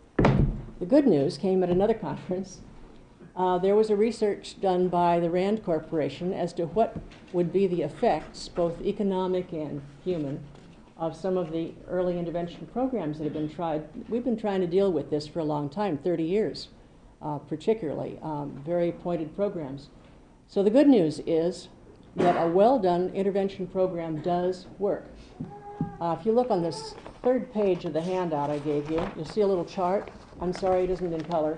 [SPEAKER 22] The good news came at another conference. Uh, there was a research done by the RAND Corporation as to what would be the effects, both economic and human, of some of the early intervention programs that have been tried. We've been trying to deal with this for a long time, thirty years, uh, particularly, um, very pointed programs. So the good news is that a well-done intervention program does work. Uh, if you look on this third page of the handout I gave you, you'll see a little chart. I'm sorry it isn't in color.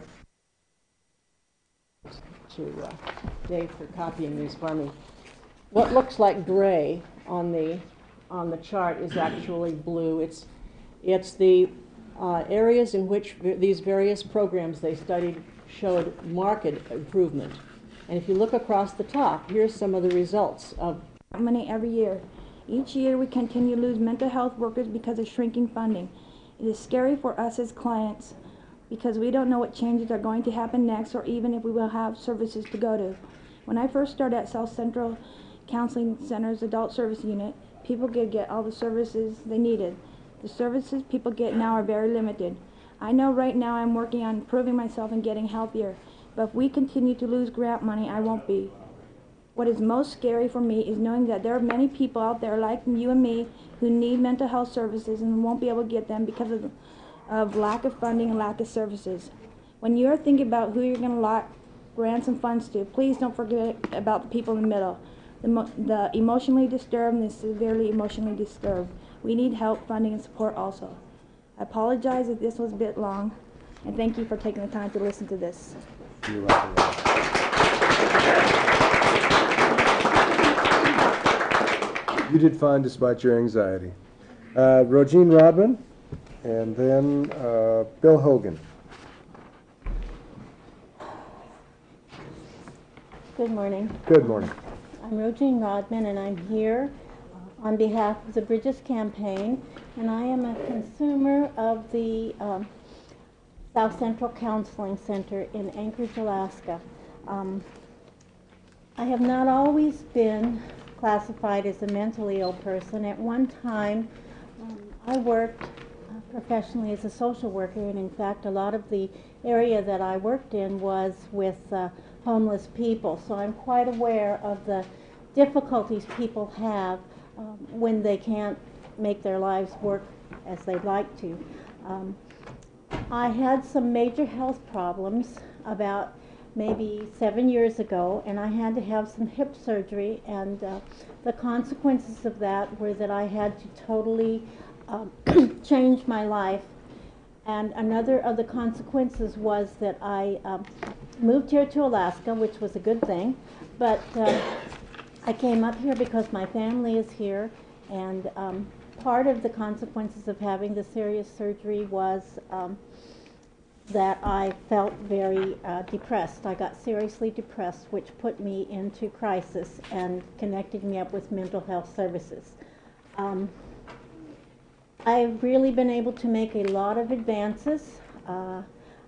[SPEAKER 22] To uh, Dave for copying these for me. What looks like gray on the on the chart is actually blue. It's, it's the uh, areas in which v these various programs they studied showed marked improvement. And if you look across the top, here's some of the results of
[SPEAKER 2] money every year. Each year we continue to lose mental health workers because of shrinking funding. It is scary for us as clients because we don't know what changes are going to happen next, or even if we will have services to go to. When I first started at South Central Counseling Center's Adult Service Unit, people could get all the services they needed. The services people get now are very limited. I know right now I'm working on improving myself and getting healthier, but if we continue to lose grant money, I won't be. What is most scary for me is knowing that there are many people out there like you and me who need mental health services and won't be able to get them because of, of lack of funding and lack of services. When you're thinking about who you're going to allot grants and funds to, please don't forget about the people in the middle. The, mo the emotionally disturbed and the severely emotionally disturbed. We need help, funding, and support also. I apologize if this was a bit long, and thank you for taking the time to listen to this.
[SPEAKER 1] You're welcome. You did fine despite your anxiety. Uh, Rogine Rodman, and then uh, Bill Hogan.
[SPEAKER 3] Good morning.
[SPEAKER 1] Good morning.
[SPEAKER 3] I'm Rogine Rodman, and I'm here on behalf of the Bridges Campaign, and I am a consumer of the um, South Central Counseling Center in Anchorage, Alaska. Um, I have not always been classified as a mentally ill person. At one time, um, I worked professionally as a social worker, and in fact, a lot of the area that I worked in was with uh, homeless people. So I'm quite aware of the difficulties people have um, when they can't make their lives work as they'd like to. Um, I had some major health problems about maybe seven years ago, and I had to have some hip surgery, and uh, the consequences of that were that I had to totally um, change my life. And another of the consequences was that I um, moved here to Alaska, which was a good thing, but uh, I came up here because my family is here, and um, part of the consequences of having the serious surgery was um, that I felt very uh, depressed. I got seriously depressed, which put me into crisis and connected me up with mental health services. Um, I've really been able to make a lot of advances. Uh,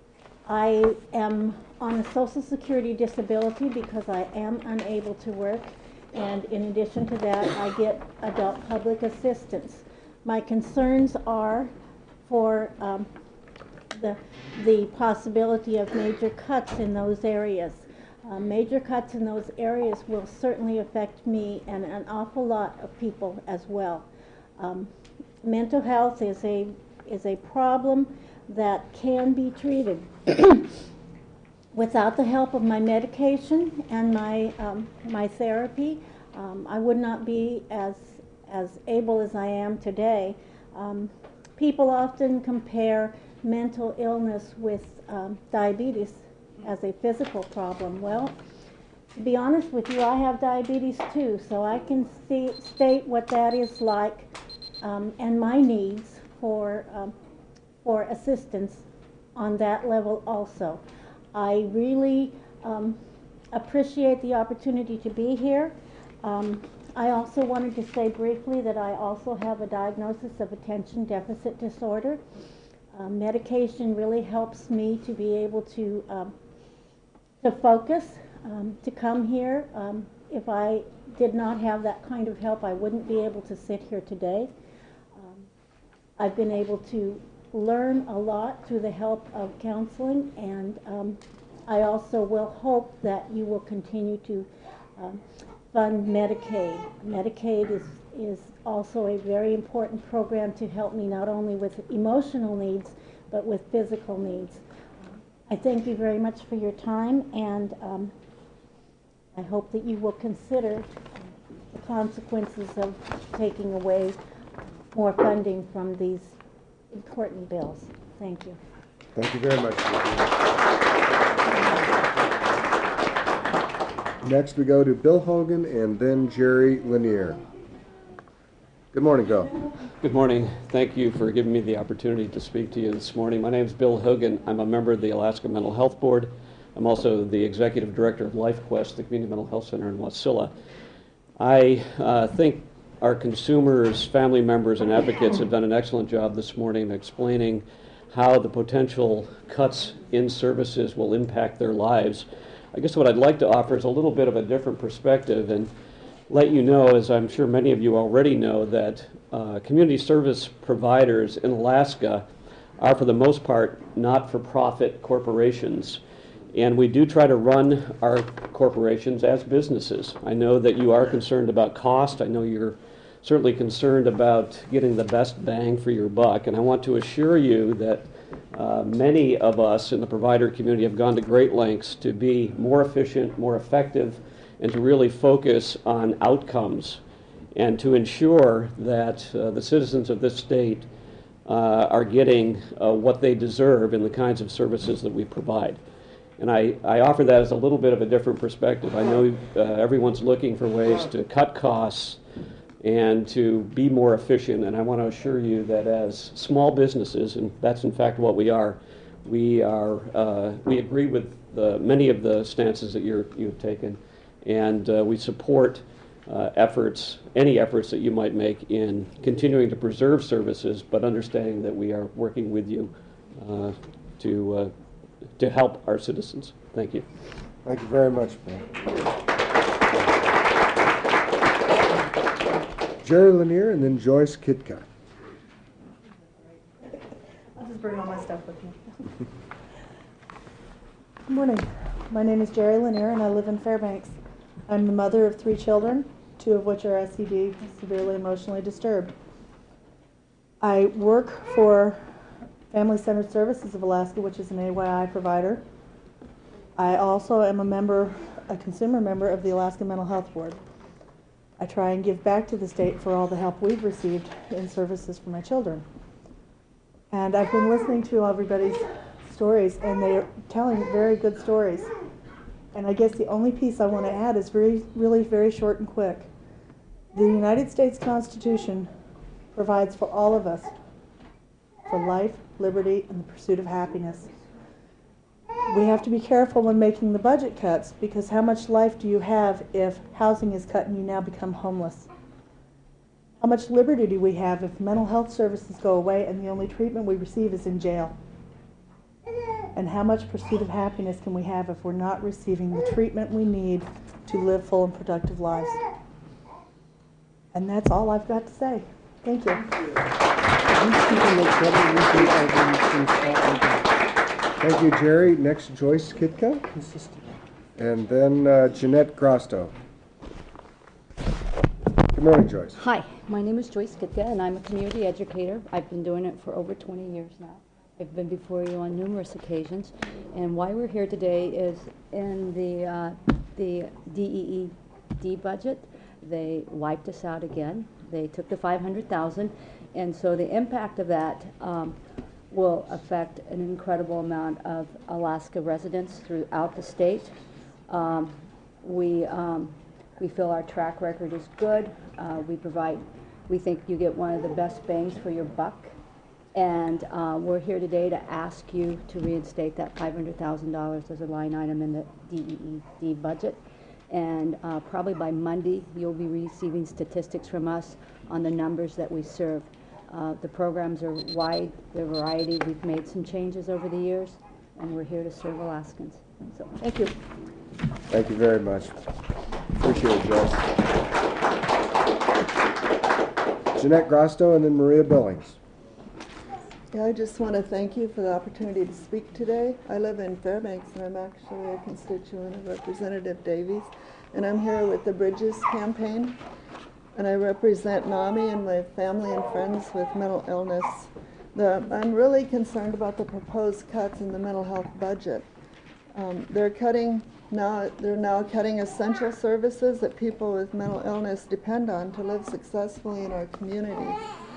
[SPEAKER 3] I am on a Social Security disability because I am unable to work, and in addition to that, I get adult public assistance. My concerns are for um, the, the possibility of major cuts in those areas. Uh, major cuts in those areas will certainly affect me and an awful lot of people as well. Um, mental health is a, is a problem that can be treated. Without the help of my medication and my, um, my therapy, um, I would not be as, as able as I am today. Um, people often compare mental illness with um, diabetes as a physical problem. Well, to be honest with you, I have diabetes too, so I can see, state what that is like um, and my needs for, um, for assistance on that level also. I really um, appreciate the opportunity to be here. Um, I also wanted to say briefly that I also have a diagnosis of attention deficit disorder. Uh, medication really helps me to be able to, um, to focus, um, to come here. Um, if I did not have that kind of help, I wouldn't be able to sit here today. Um, I've been able to learn a lot through the help of counseling, and um, I also will hope that you will continue to um, fund Medicaid. Medicaid is, is also a very important program to help me not only with emotional needs, but with physical needs. I thank you very much for your time, and um, I hope that you will consider the consequences of taking away more funding from these important bills. Thank you.
[SPEAKER 1] Thank you very much. Next we go to Bill Hogan and then Jerry Lanier. Good morning, Bill.
[SPEAKER 4] Good morning. Thank you for giving me the opportunity to speak to you this morning. My name is Bill Hogan. I'm a member of the Alaska Mental Health Board. I'm also the Executive Director of LifeQuest, the Community Mental Health Center in Wasilla. I uh, think our consumers, family members, and advocates have done an excellent job this morning explaining how the potential cuts in services will impact their lives. I guess what I'd like to offer is a little bit of a different perspective and let you know, as I'm sure many of you already know, that uh, community service providers in Alaska are for the most part not-for-profit corporations. And we do try to run our corporations as businesses. I know that you are concerned about cost. I know you're certainly concerned about getting the best bang for your buck. And I want to assure you that uh, many of us in the provider community have gone to great lengths to be more efficient, more effective, and to really focus on outcomes and to ensure that uh, the citizens of this state uh, are getting uh, what they deserve in the kinds of services that we provide. And I, I offer that as a little bit of a different perspective. I know uh, everyone's looking for ways to cut costs and to be more efficient, and I want to assure you that as small businesses, and that's in fact what we are, we are uh, we agree with the, many of the stances that you're, you've taken, and uh, we support uh, efforts, any efforts that you might make in continuing to preserve services, but understanding that we are working with you uh, to uh, to help our citizens. Thank you.
[SPEAKER 1] Thank you very much, Bill. Jerry Lanier and then Joyce Kitka.
[SPEAKER 5] just bring all my stuff with me. Good morning. My name is Jerry Lanier, and I live in Fairbanks. I'm the mother of three children, two of which are S E D, severely emotionally disturbed. I work for Family Centered Services of Alaska, which is an A Y I provider. I also am a member, a consumer member of the Alaska Mental Health Board. I try and give back to the state for all the help we've received in services for my children. And I've been listening to everybody's stories, and they're telling very good stories. And I guess the only piece I want to add is very, really very short and quick. The United States Constitution provides for all of us for life, liberty, and the pursuit of happiness. We have to be careful when making the budget cuts, because how much life do you have if housing is cut and you now become homeless? How much liberty do we have if mental health services go away and the only treatment we receive is in jail? And how much pursuit of happiness can we have if we're not receiving the treatment we need to live full and productive lives? And that's all I've got to say. Thank you.
[SPEAKER 1] Thank you, Jerry. Next, Joyce Kitka. And then uh, Jeanette Grosto. Good morning, Joyce.
[SPEAKER 6] Hi, my name is Joyce Kitka, and I'm a community educator. I've been doing it for over twenty years now. I've been before you on numerous occasions. And why we're here today is in the, uh, the D E E D budget, they wiped us out again. They took the five hundred thousand dollars, and so the impact of that um, will affect an incredible amount of Alaska residents throughout the state. Um, we, um, we feel our track record is good. Uh, we provide, we think you get one of the best bangs for your buck. And uh, we're here today to ask you to reinstate that five hundred thousand dollars as a line item in the D E E D budget. And uh, probably by Monday, you'll be receiving statistics from us on the numbers that we serve. Uh, the programs are wide, they're variety. We've made some changes over the years, and we're here to serve Alaskans. So, thank you.
[SPEAKER 1] Thank you very much. Appreciate it, Joyce. Jeanette Grosto and then Maria Billings.
[SPEAKER 23] Yeah, I just want to thank you for the opportunity to speak today. I live in Fairbanks, and I'm actually a constituent of Representative Davies, and I'm here with the Bridges campaign, and I represent NAMI and my family and friends with mental illness. The, I'm really concerned about the proposed cuts in the mental health budget. Um, they're cutting now. They're now cutting essential services that people with mental illness depend on to live successfully in our community.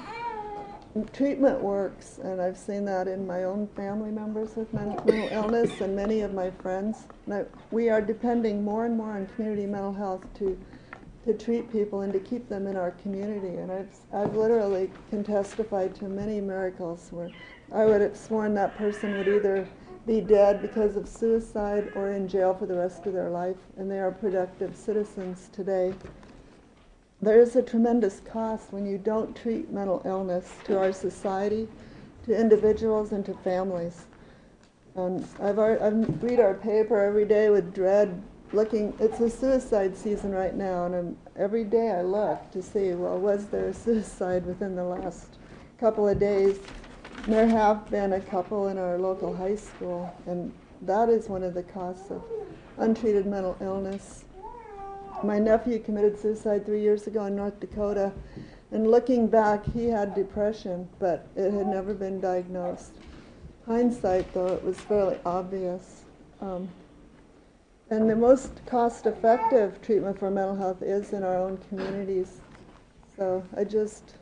[SPEAKER 23] Treatment works, and I've seen that in my own family members with mental, mental illness and many of my friends. And I, we are depending more and more on community mental health to to treat people and to keep them in our community. And I've, I've literally can testify to many miracles where I would have sworn that person would either be dead because of suicide or in jail for the rest of their life, and they are productive citizens today. There is a tremendous cost when you don't treat mental illness to our society, to individuals, and to families. And I've, I read our paper every day with dread, looking, it's a suicide season right now, and I'm, every day I look to see, well, was there a suicide within the last couple of days? And there have been a couple in our local high school, and that is one of the costs of untreated mental illness. My nephew committed suicide three years ago in North Dakota, and looking back, he had depression, but it had never been diagnosed. Hindsight, though, it was fairly obvious. Um, and the most cost-effective treatment for mental health is in our own communities. So I just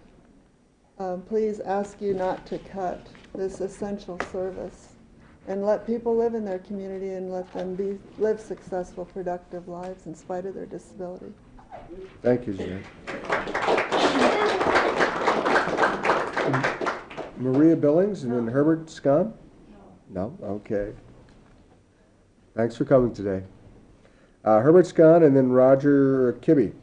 [SPEAKER 23] um, please ask you not to cut this essential service, and let people live in their community and let them be live successful, productive lives in spite of their disability.
[SPEAKER 1] Thank you, Jeanette. Maria Billings and then Herbert Scott? No? Okay. Thanks for coming today. Uh, Herbert Scott and then Roger Kibbe.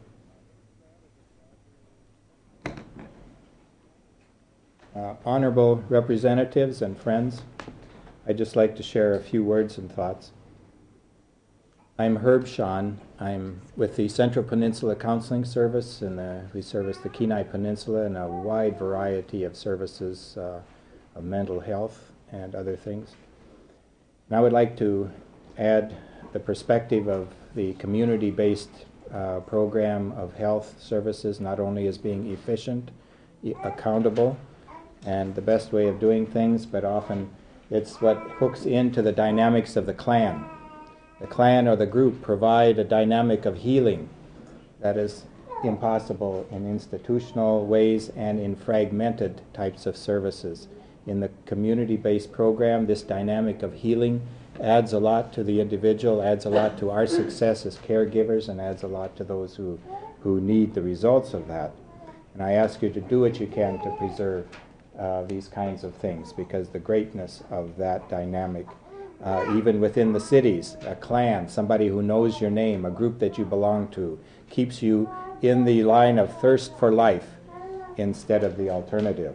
[SPEAKER 24] Uh, honorable representatives and friends, I'd just like to share a few words and thoughts. I'm Herb Sean. I'm with the Central Peninsula Counseling Service, and uh, we service the Kenai Peninsula and a wide variety of services uh, of mental health and other things. And I would like to add the perspective of the community-based uh, program of health services, not only as being efficient, e- accountable, and the best way of doing things, but often it's what hooks into the dynamics of the clan. The clan or the group provide a dynamic of healing that is impossible in institutional ways and in fragmented types of services. In the community-based program, this dynamic of healing adds a lot to the individual, adds a lot to our success as caregivers, and adds a lot to those who, who need the results of that. And I ask you to do what you can to preserve uh, these kinds of things, because the greatness of that dynamic, uh, even within the cities, a clan, somebody who knows your name, a group that you belong to, keeps you in the line of thirst for life instead of the alternative.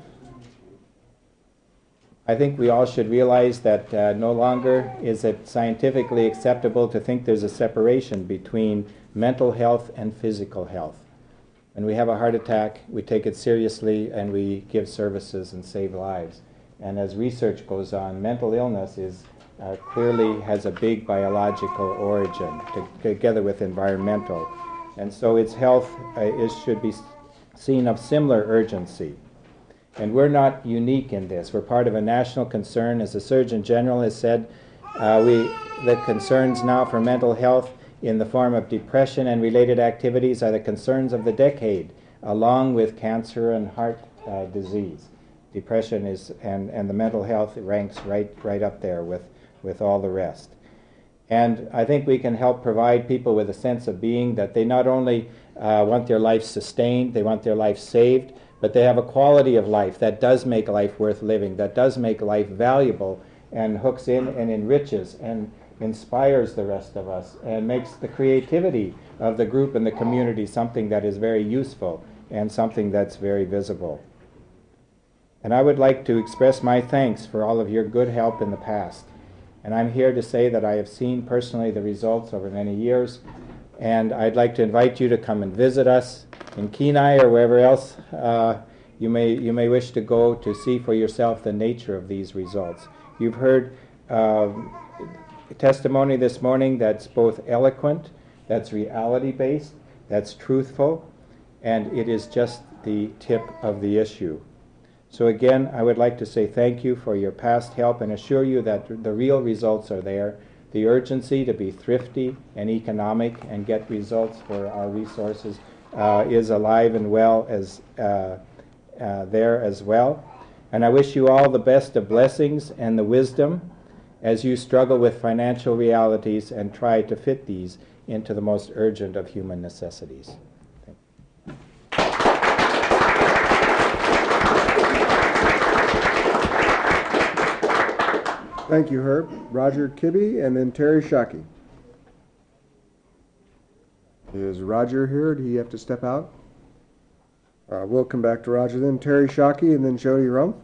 [SPEAKER 24] I think we all should realize that uh, no longer is it scientifically acceptable to think there's a separation between mental health and physical health. When we have a heart attack, we take it seriously and we give services and save lives. And as research goes on, mental illness is uh, clearly has a big biological origin to, together with environmental. And so its health uh, is, should be seen of similar urgency. And we're not unique in this. We're part of a national concern. As the Surgeon General has said, uh, we, the concerns now for mental health in the form of depression and related activities are the concerns of the decade, along with cancer and heart uh, disease. Depression is, and, and the mental health ranks right, right up there with, with all the rest. And I think we can help provide people with a sense of being that they not only uh, want their life sustained, they want their life saved, but they have a quality of life that does make life worth living, that does make life valuable and hooks in and enriches and inspires the rest of us and makes the creativity of the group and the community something that is very useful and something that's very visible. And I would like to express my thanks for all of your good help in the past. And I'm here to say that I have seen personally the results over many years, and I'd like to invite you to come and visit us in Kenai or wherever else uh, you may you may wish to go to see for yourself the nature of these results. You've heard uh, testimony this morning that's both eloquent, that's reality-based, that's truthful, and it is just the tip of the issue. So again, I would like to say thank you for your past help and assure you that the real results are there. The urgency to be thrifty and economic and get results for our resources uh, is alive and well as uh, uh, there as well. And I wish you all the best of blessings and the wisdom as you struggle with financial realities and try to fit these into the most urgent of human necessities.
[SPEAKER 1] Thank you, Herb. Roger Kibbe, and then Terry Shockey. Is Roger here? Did he have to step out? Uh, we'll come back to Roger then. Terry Shockey, and then Jody Rump.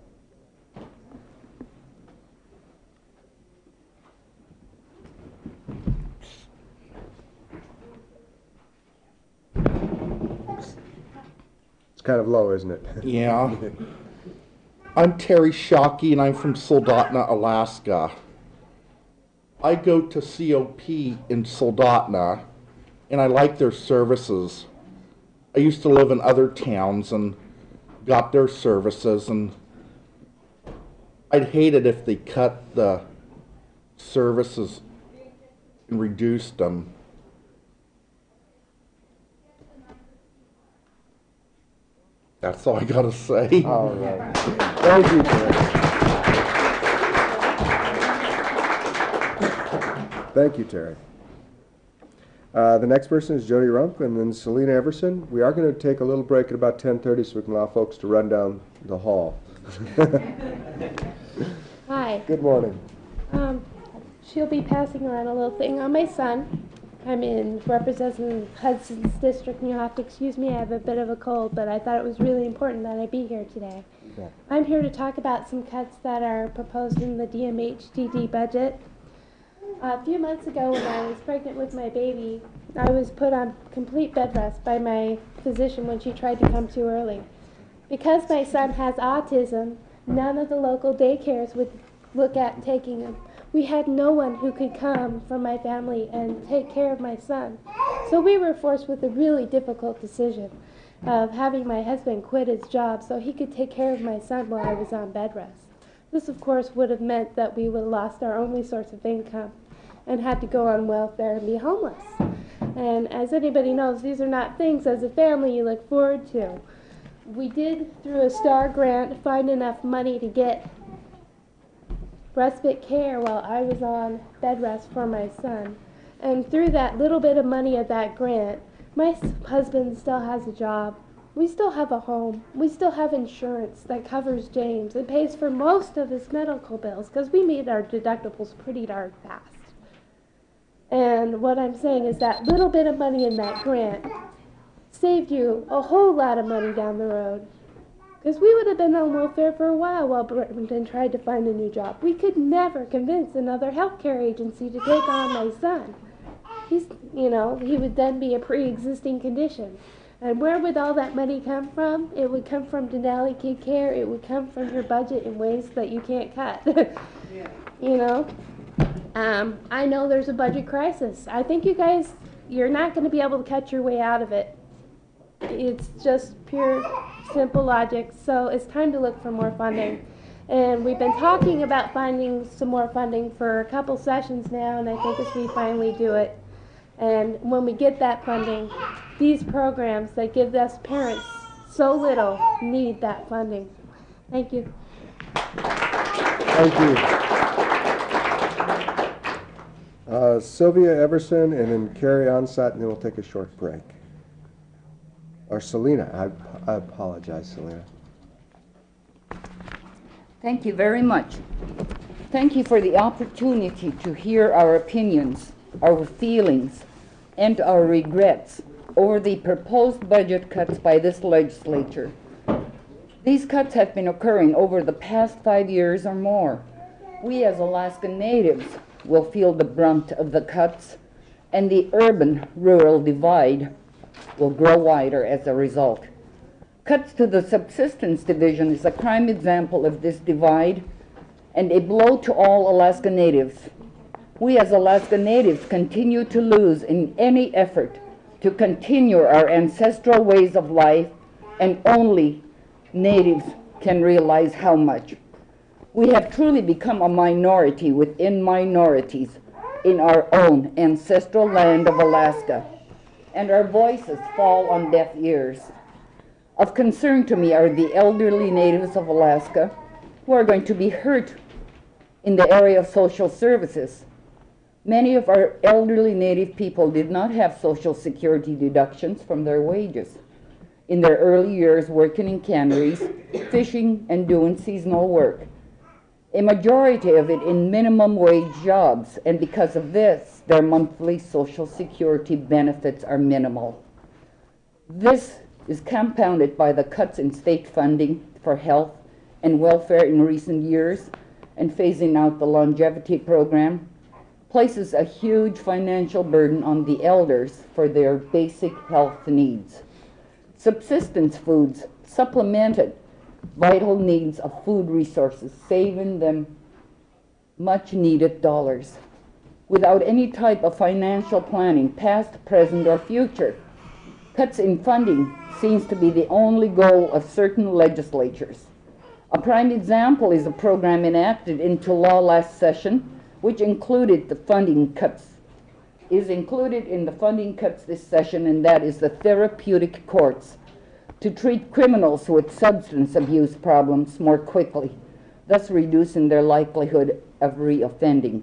[SPEAKER 1] It's kind of low, isn't it?
[SPEAKER 7] Yeah. I'm Terry Shockey, and I'm from Soldotna, Alaska. I go to C O P in Soldotna, and I like their services. I used to live in other towns and got their services, and I'd hate it if they cut the services and reduced them. That's all I gotta say.
[SPEAKER 1] All right. Thank you, Terry. Thank you, Terry. Uh, the next person is Jody Rump, and then Selena Everson. We are going to take a little break at about ten thirty so we can allow folks to run down the hall.
[SPEAKER 8] Hi.
[SPEAKER 1] Good morning.
[SPEAKER 8] Um, she'll be passing around a little thing on my son. I'm in representing Hudson's district, and you'll have to excuse me, I have a bit of a cold, but I thought it was really important that I be here today.
[SPEAKER 1] Yeah.
[SPEAKER 8] I'm here to talk about some cuts that are proposed in the D M H D D budget. A few months ago when I was pregnant with my baby, I was put on complete bed rest by my physician when she tried to come too early. Because my son has autism, None of the local daycares would look at taking him. We had no one who could come from my family and take care of my son. So we were forced with a really difficult decision of having my husband quit his job so he could take care of my son while I was on bed rest. This, of course, would have meant that we would have lost our only source of income and had to go on welfare and be homeless. And as anybody knows, these are not things as a family you look forward to. We did, through a STAR grant, find enough money to get respite care while I was on bed rest for my son. And through that little bit of money of that grant, my husband still has a job. We still have a home. We still have insurance that covers James and pays for most of his medical bills because we made our deductibles pretty darn fast. And what I'm saying is that little bit of money in that grant saved you a whole lot of money down the road. Because we would have been on welfare for a while while Brenton tried to find a new job. We could never convince another healthcare agency to take on my son. He's, you know, he would then be a pre-existing condition. And where would all that money come from? It would come from Denali Kid Care. It would come from your budget in ways that you can't cut. Yeah. You know? Um, I know there's a budget crisis. I think you guys, you're not going to be able to cut your way out of it. It's just pure, simple logic. So it's time to look for more funding. And we've been talking about finding some more funding for a couple sessions now, and I think as we finally do it, and when we get that funding, these programs that give us parents so little need that funding. Thank you.
[SPEAKER 1] Thank you. Uh, Sylvia Everson and then Carrie Onsat, and then we'll take a short break. Or Selena. I, I apologize, Selena.
[SPEAKER 9] Thank you very much. Thank you for the opportunity to hear our opinions, our feelings, and our regrets over the proposed budget cuts by this legislature. These cuts have been occurring over the past five years or more. We as Alaska Natives will feel the brunt of the cuts, and the urban-rural divide will grow wider as a result. Cuts to the subsistence division is a prime example of this divide and a blow to all Alaska Natives. We as Alaska Natives continue to lose in any effort to continue our ancestral ways of life, and only Natives can realize how much. We have truly become a minority within minorities in our own ancestral land of Alaska, and our voices fall on deaf ears. Of concern to me are the elderly Natives of Alaska who are going to be hurt in the area of social services. Many of our elderly Native people did not have Social Security deductions from their wages in their early years working in canneries, fishing, and doing seasonal work. A majority of it in minimum wage jobs, and because of this, their monthly Social Security benefits are minimal. This is compounded by the cuts in state funding for health and welfare in recent years, and phasing out the longevity program places a huge financial burden on the elders for their basic health needs. Subsistence foods supplemented vital needs of food resources, saving them much needed dollars. Without any type of financial planning, past, present, or future, cuts in funding seems to be the only goal of certain legislatures. A prime example is a program enacted into law last session, which included the funding cuts, is included in the funding cuts this session, and that is the therapeutic courts to treat criminals with substance abuse problems more quickly, thus reducing their likelihood of reoffending.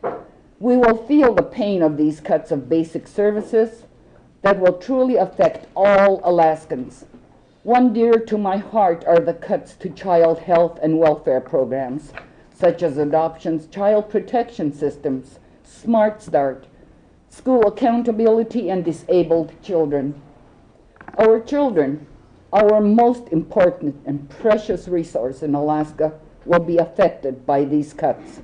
[SPEAKER 9] We will feel the pain of these cuts of basic services that will truly affect all Alaskans. One dear to my heart are the cuts to child health and welfare programs, such as adoptions, child protection systems, Smart Start, school accountability, and disabled children. Our children, our most important and precious resource in Alaska, will be affected by these cuts.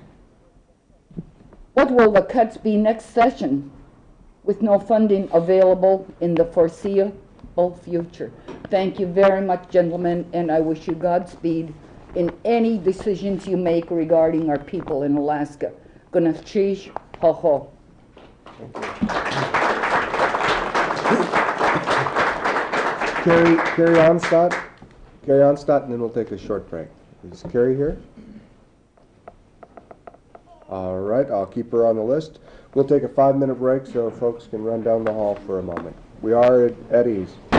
[SPEAKER 9] What will the cuts be next session with no funding available in the foreseeable future? Thank you very much, gentlemen, and I wish you Godspeed in any decisions you make regarding our people in Alaska. Gunachchish, ho ho.
[SPEAKER 1] Carrie, Carrie Onstadt, Carrie Onstadt, and then we'll take a short break. Is Carrie here? All right, I'll keep her on the list. We'll take a five-minute break so folks can run down the hall for a moment. We are at, at ease.